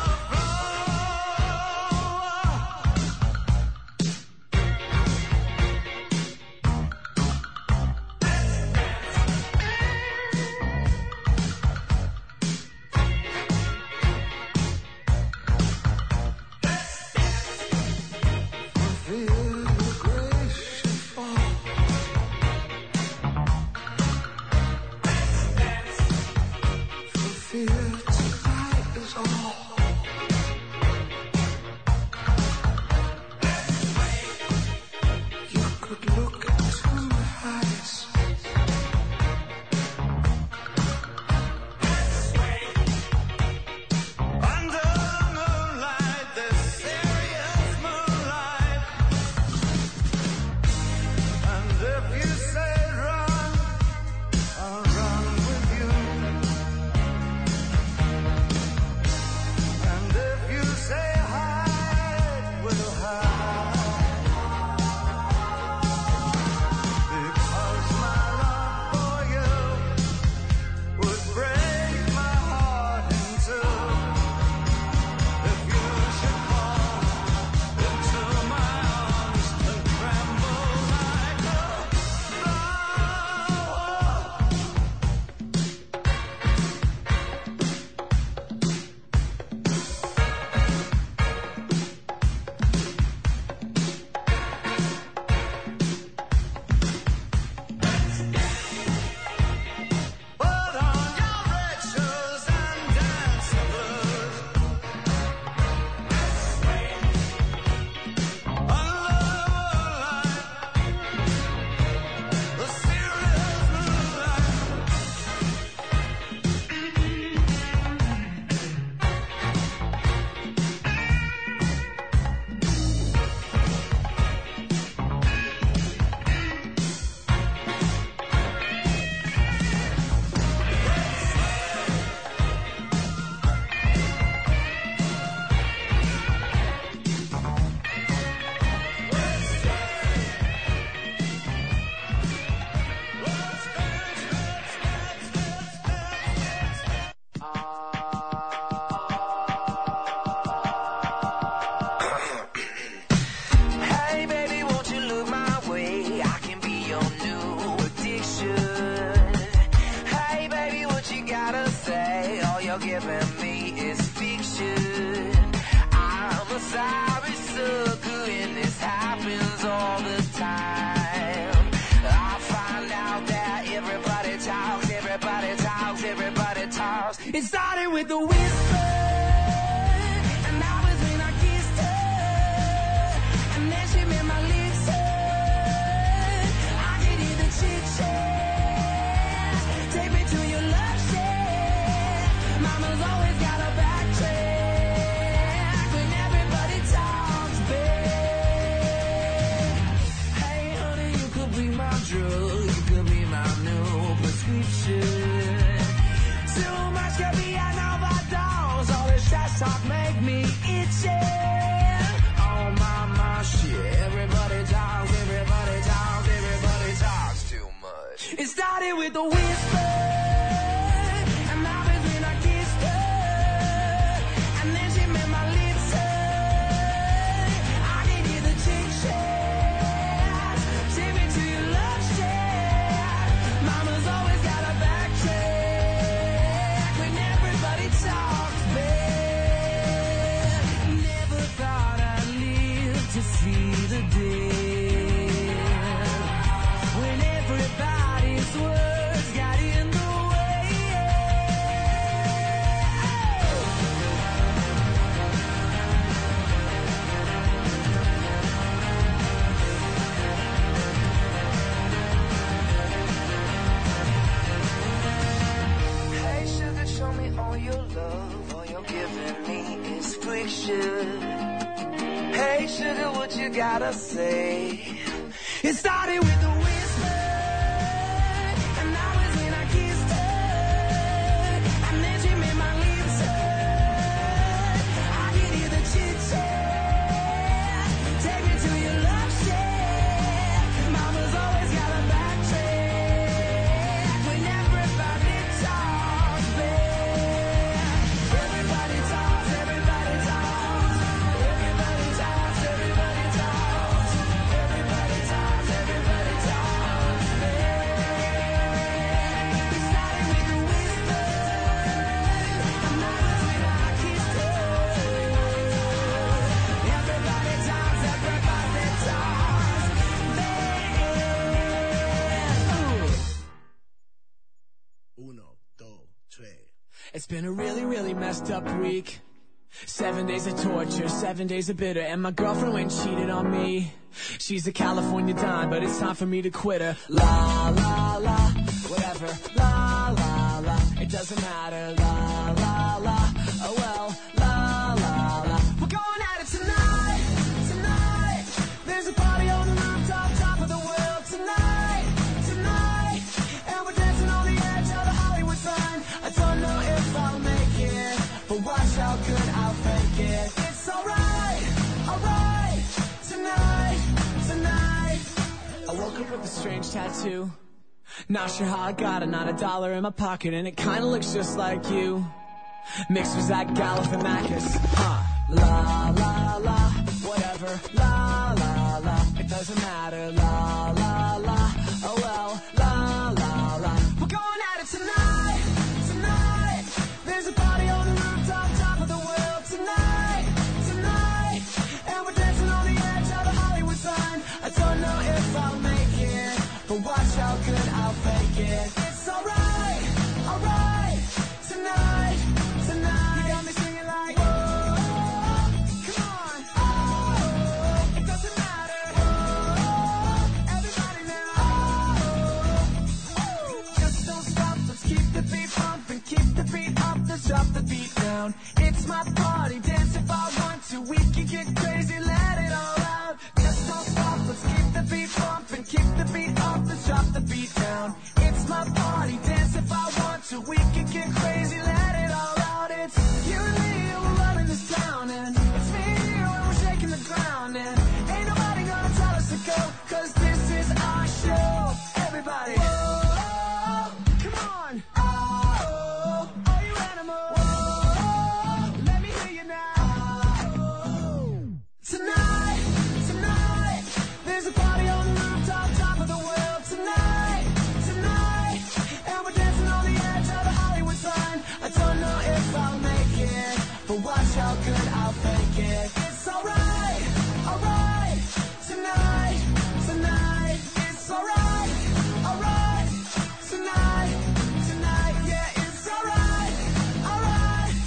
feel your grace should fall. For fear tonight is all. You could look into my eyes. Under the moonlight, this serious moonlight. And if you say run, I'll run with you. And if you say hide, we'll hide. Because my love for you would break my heart in two. If you should fall into my arms and tremble like a put on your red shoes and dance the blues. Under the moonlight, the serious moonlight. Hey baby, won't you look my way? I can be your new addiction. Hey baby, what you gotta say? All you're giving me is fiction. I'm a sorry sucker and this happens all the time. I find out that everybody talks, everybody talks, everybody talks. with a whisper, and that was when I kissed her, and then she made my lips hurt. I could hear the chit chat. Take me to your love shack. Mama's always got a backtrack when everybody talks back. Hey honey, you could be my drug, you could be my new prescription. Too much can be an overdose. All this trash talk make me itchy. Oh my shit. Everybody talks too much. It started with a whisper, and that was when I kissed her, and then she made my lips hurt. I could hear the chit chat. Take me to your love shack. Mama's always got a backtrack when everybody talks back. Never thought I'd live to see the day when everybody's words got in the way. Hey sugar, show me all your love. All you're giving me is friction. Hey sugar, what you gotta say? It started with a whisper, and that was when I kissed her, and then she made my lips hurt. I could hear the chit chat. Take me to your love shack. Mama's always got a backtrack when everybody talks back. Everybody talks, everybody talks. Everybody talks, everybody talks. Everybody talks, everybody talks back. It started with a whisper, and that was when I kissed her. Everybody talks, everybody talks back. Uno, dos, tres. It's been a really messed up week. 7 days of torture, 7 days of bitter, and my girlfriend went and cheated on me. She's a California dime, but it's time for me to quit her. La la la, whatever. La la la, it doesn't matter. La la la, oh well. La la la, we're going at it tonight, tonight. There's a party on the rooftop, top of the world tonight, tonight. And we're dancing on the edge of the Hollywood sign. I don't know if I'll make it, but watch how good I'll fake it. It's alright, alright, tonight, tonight. I woke up with a strange tattoo. Not sure how I got it, not a dollar in my pocket, and it kinda looks just like you. Mixed with Zach Galifianakis. La la la, whatever. La la la, it doesn't matter. La la la, oh well. La la la, we're going at it tonight, tonight. There's a party on the rooftop, top of the world tonight, tonight. And we're dancing on the edge of the Hollywood sign. I don't know if I'll make it, but watch how good I'll fake it. It's alright, alright, tonight, tonight. You got me singing like, whoa, come on, oh, it doesn't matter, whoa, everybody now, oh, just don't stop, let's keep the beat pumping, keep the beat up, let's drop the beat down. It's my party, dance if I want to, we can get crazy, let it all out. Just don't stop, let's keep the beat pumping, keep the beat up, let's drop the beat down. It's my party, dance if I want to, we can get crazy, let it all out. It's you and me, and we're running this town, and it's me and you, and we're shaking the ground, and ain't nobody gonna tell us to go, 'cause this is our show. Everybody, whoa, come on, oh, all you animals, whoa, let me hear you now. Tonight, tonight, there's a party on the rooftop, top of the world tonight, tonight. And we're dancing on the edge of the Hollywood sign. I don't know if I'll make it, but watch how good I'll fake it. It's alright, alright, tonight, tonight. It's alright, alright, tonight, tonight. Yeah, it's alright, alright,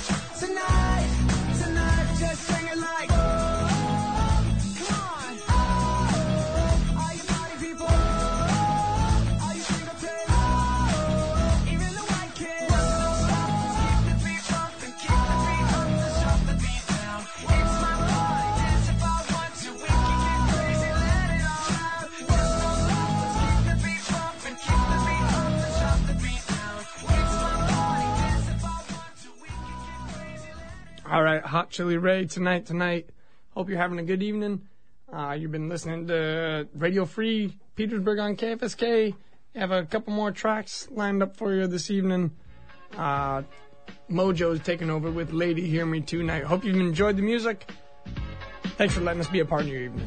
All right, Hot Chili Ray tonight. Hope you're having a good evening. You've been listening to Radio Free Petersburg on KFSK. Have a couple more tracks lined up for you this evening. Mojo's taking over with Lady Hear Me Tonight. Hope you've enjoyed the music. Thanks for letting us be a part of your evening.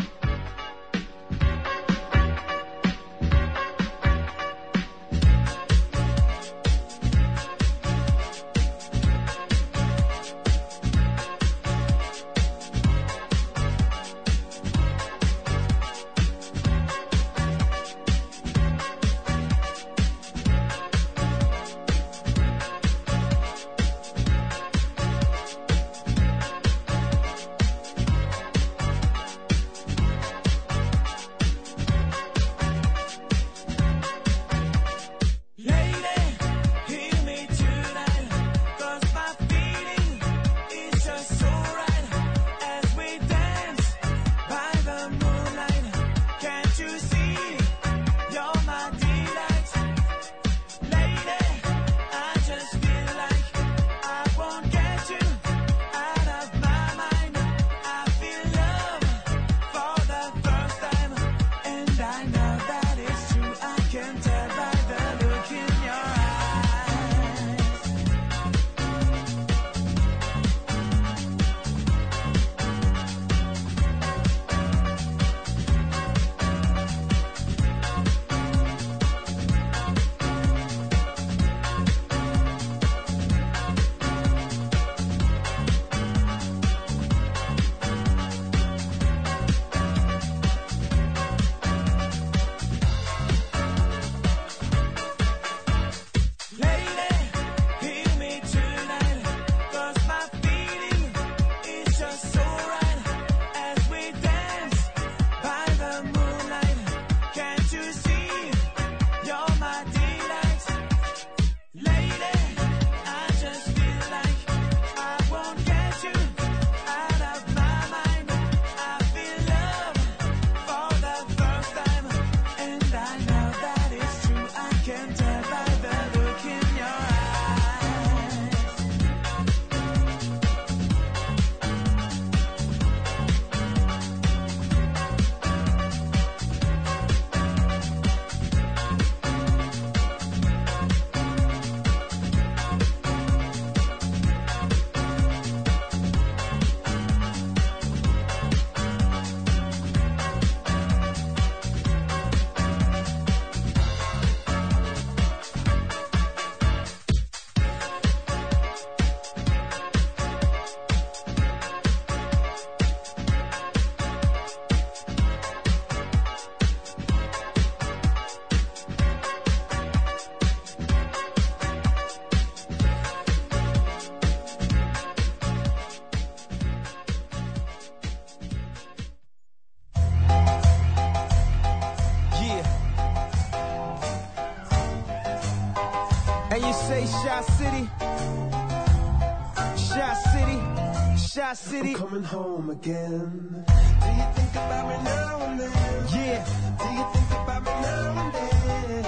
City. I'm coming home again. Do you think about me now and then? Yeah. Do you think about me now and then?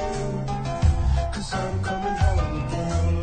'Cause I'm coming home again.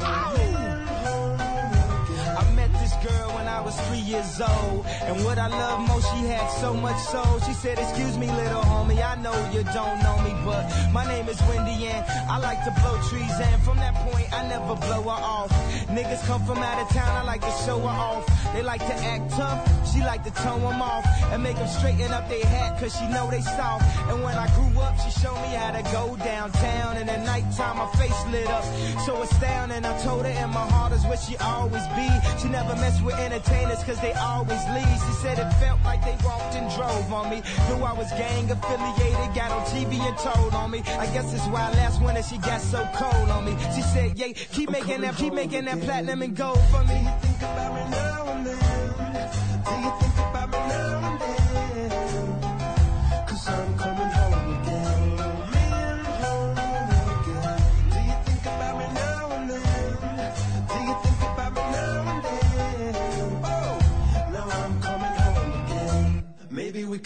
I met this girl when I was 3 years old, and what I love most, she had so much soul. She said, "Excuse me, little homie, I know you don't know me, but my name is Wendy, and I like to blow trees, and from that point, I never blow her off. Niggas come from out of town, I like to show her off. They like to act tough, she like to tone them off and make them straighten up their hat, 'cause she know they soft. And when I grew up, she showed me how to go downtown, and at nighttime, my face lit up so astounding. I told her in my heart is where she always be. She never mess with entertainers, 'cause they always leave. She said it felt like they walked and drove on me. Knew I was gang affiliated, got on TV and told on me. I guess it's why last winter she got so cold on me. She said, "Yeah, keep making that platinum and gold for me." Do you think about me now and then? Do you think about me now and then? 'Cause I'm coming home again. Home again. Do you think about me now and then? Do you think about me now and then? Oh, now I'm coming home again. Maybe we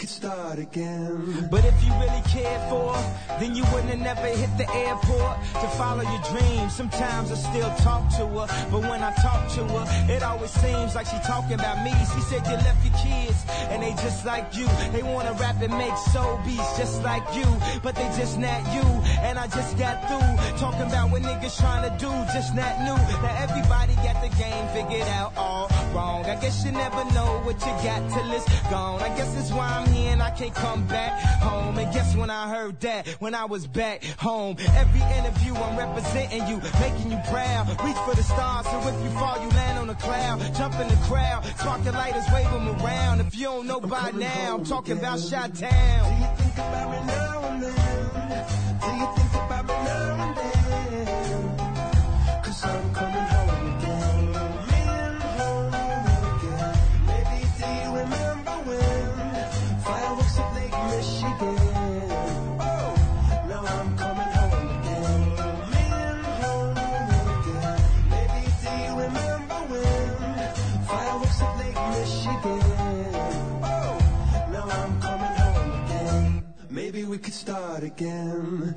could start again. But if you really cared for her, then you wouldn't have never hit the airport to follow your dreams. Sometimes I still talk to her, but when I talk to her, it always seems like she talking about me. She said you left your kids, and they just like you. They wanna rap and make soul beats just like you, but they just not you. And I just got through talking about what niggas trying to do, just not new. Now everybody got the game figured out all wrong. I guess you never know what you got till it's gone. I guess that's why I'm here and I can't come back home. And guess when I heard that, when I was back home. Every interview I'm representing you, making you proud. Reach for the stars, so if you fall you land on a cloud. Jump in the crowd, spark your lighters, wave them around. If you don't know by now, I'm talking about Chi-Town. Do you think about me now and then? Do you think about me now and then? 'Cause I'm coming home again. Home again. Maybe do you remember when fireworks at Lake Michigan? Oh, now I'm coming home again. Home again. Maybe do you remember when fireworks at Lake Michigan? Oh, now I'm coming home again. Maybe we could start again.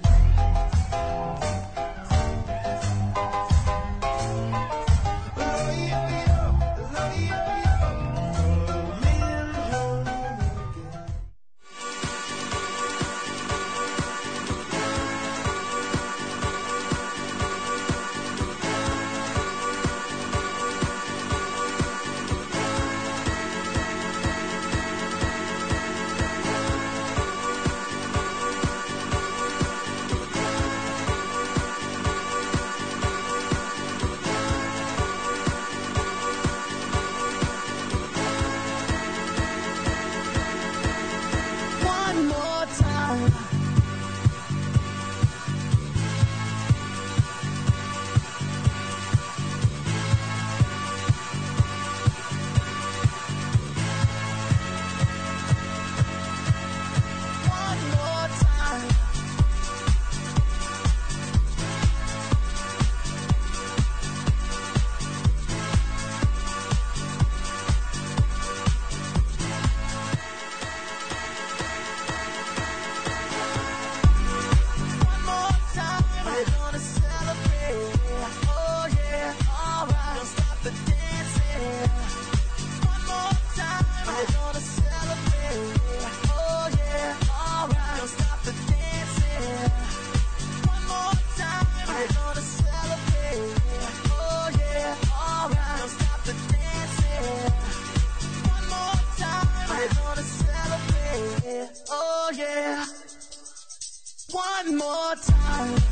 One more time. One more time. One more time, we're gonna celebrate. Oh yeah, alright. Don't stop the dancing. One more time, we're gonna celebrate. Oh yeah, alright. Don't stop the dancing. One more time, we're gonna celebrate. Oh yeah, alright. Don't stop the dancing. One more time, we're gonna celebrate. Oh yeah. One more time.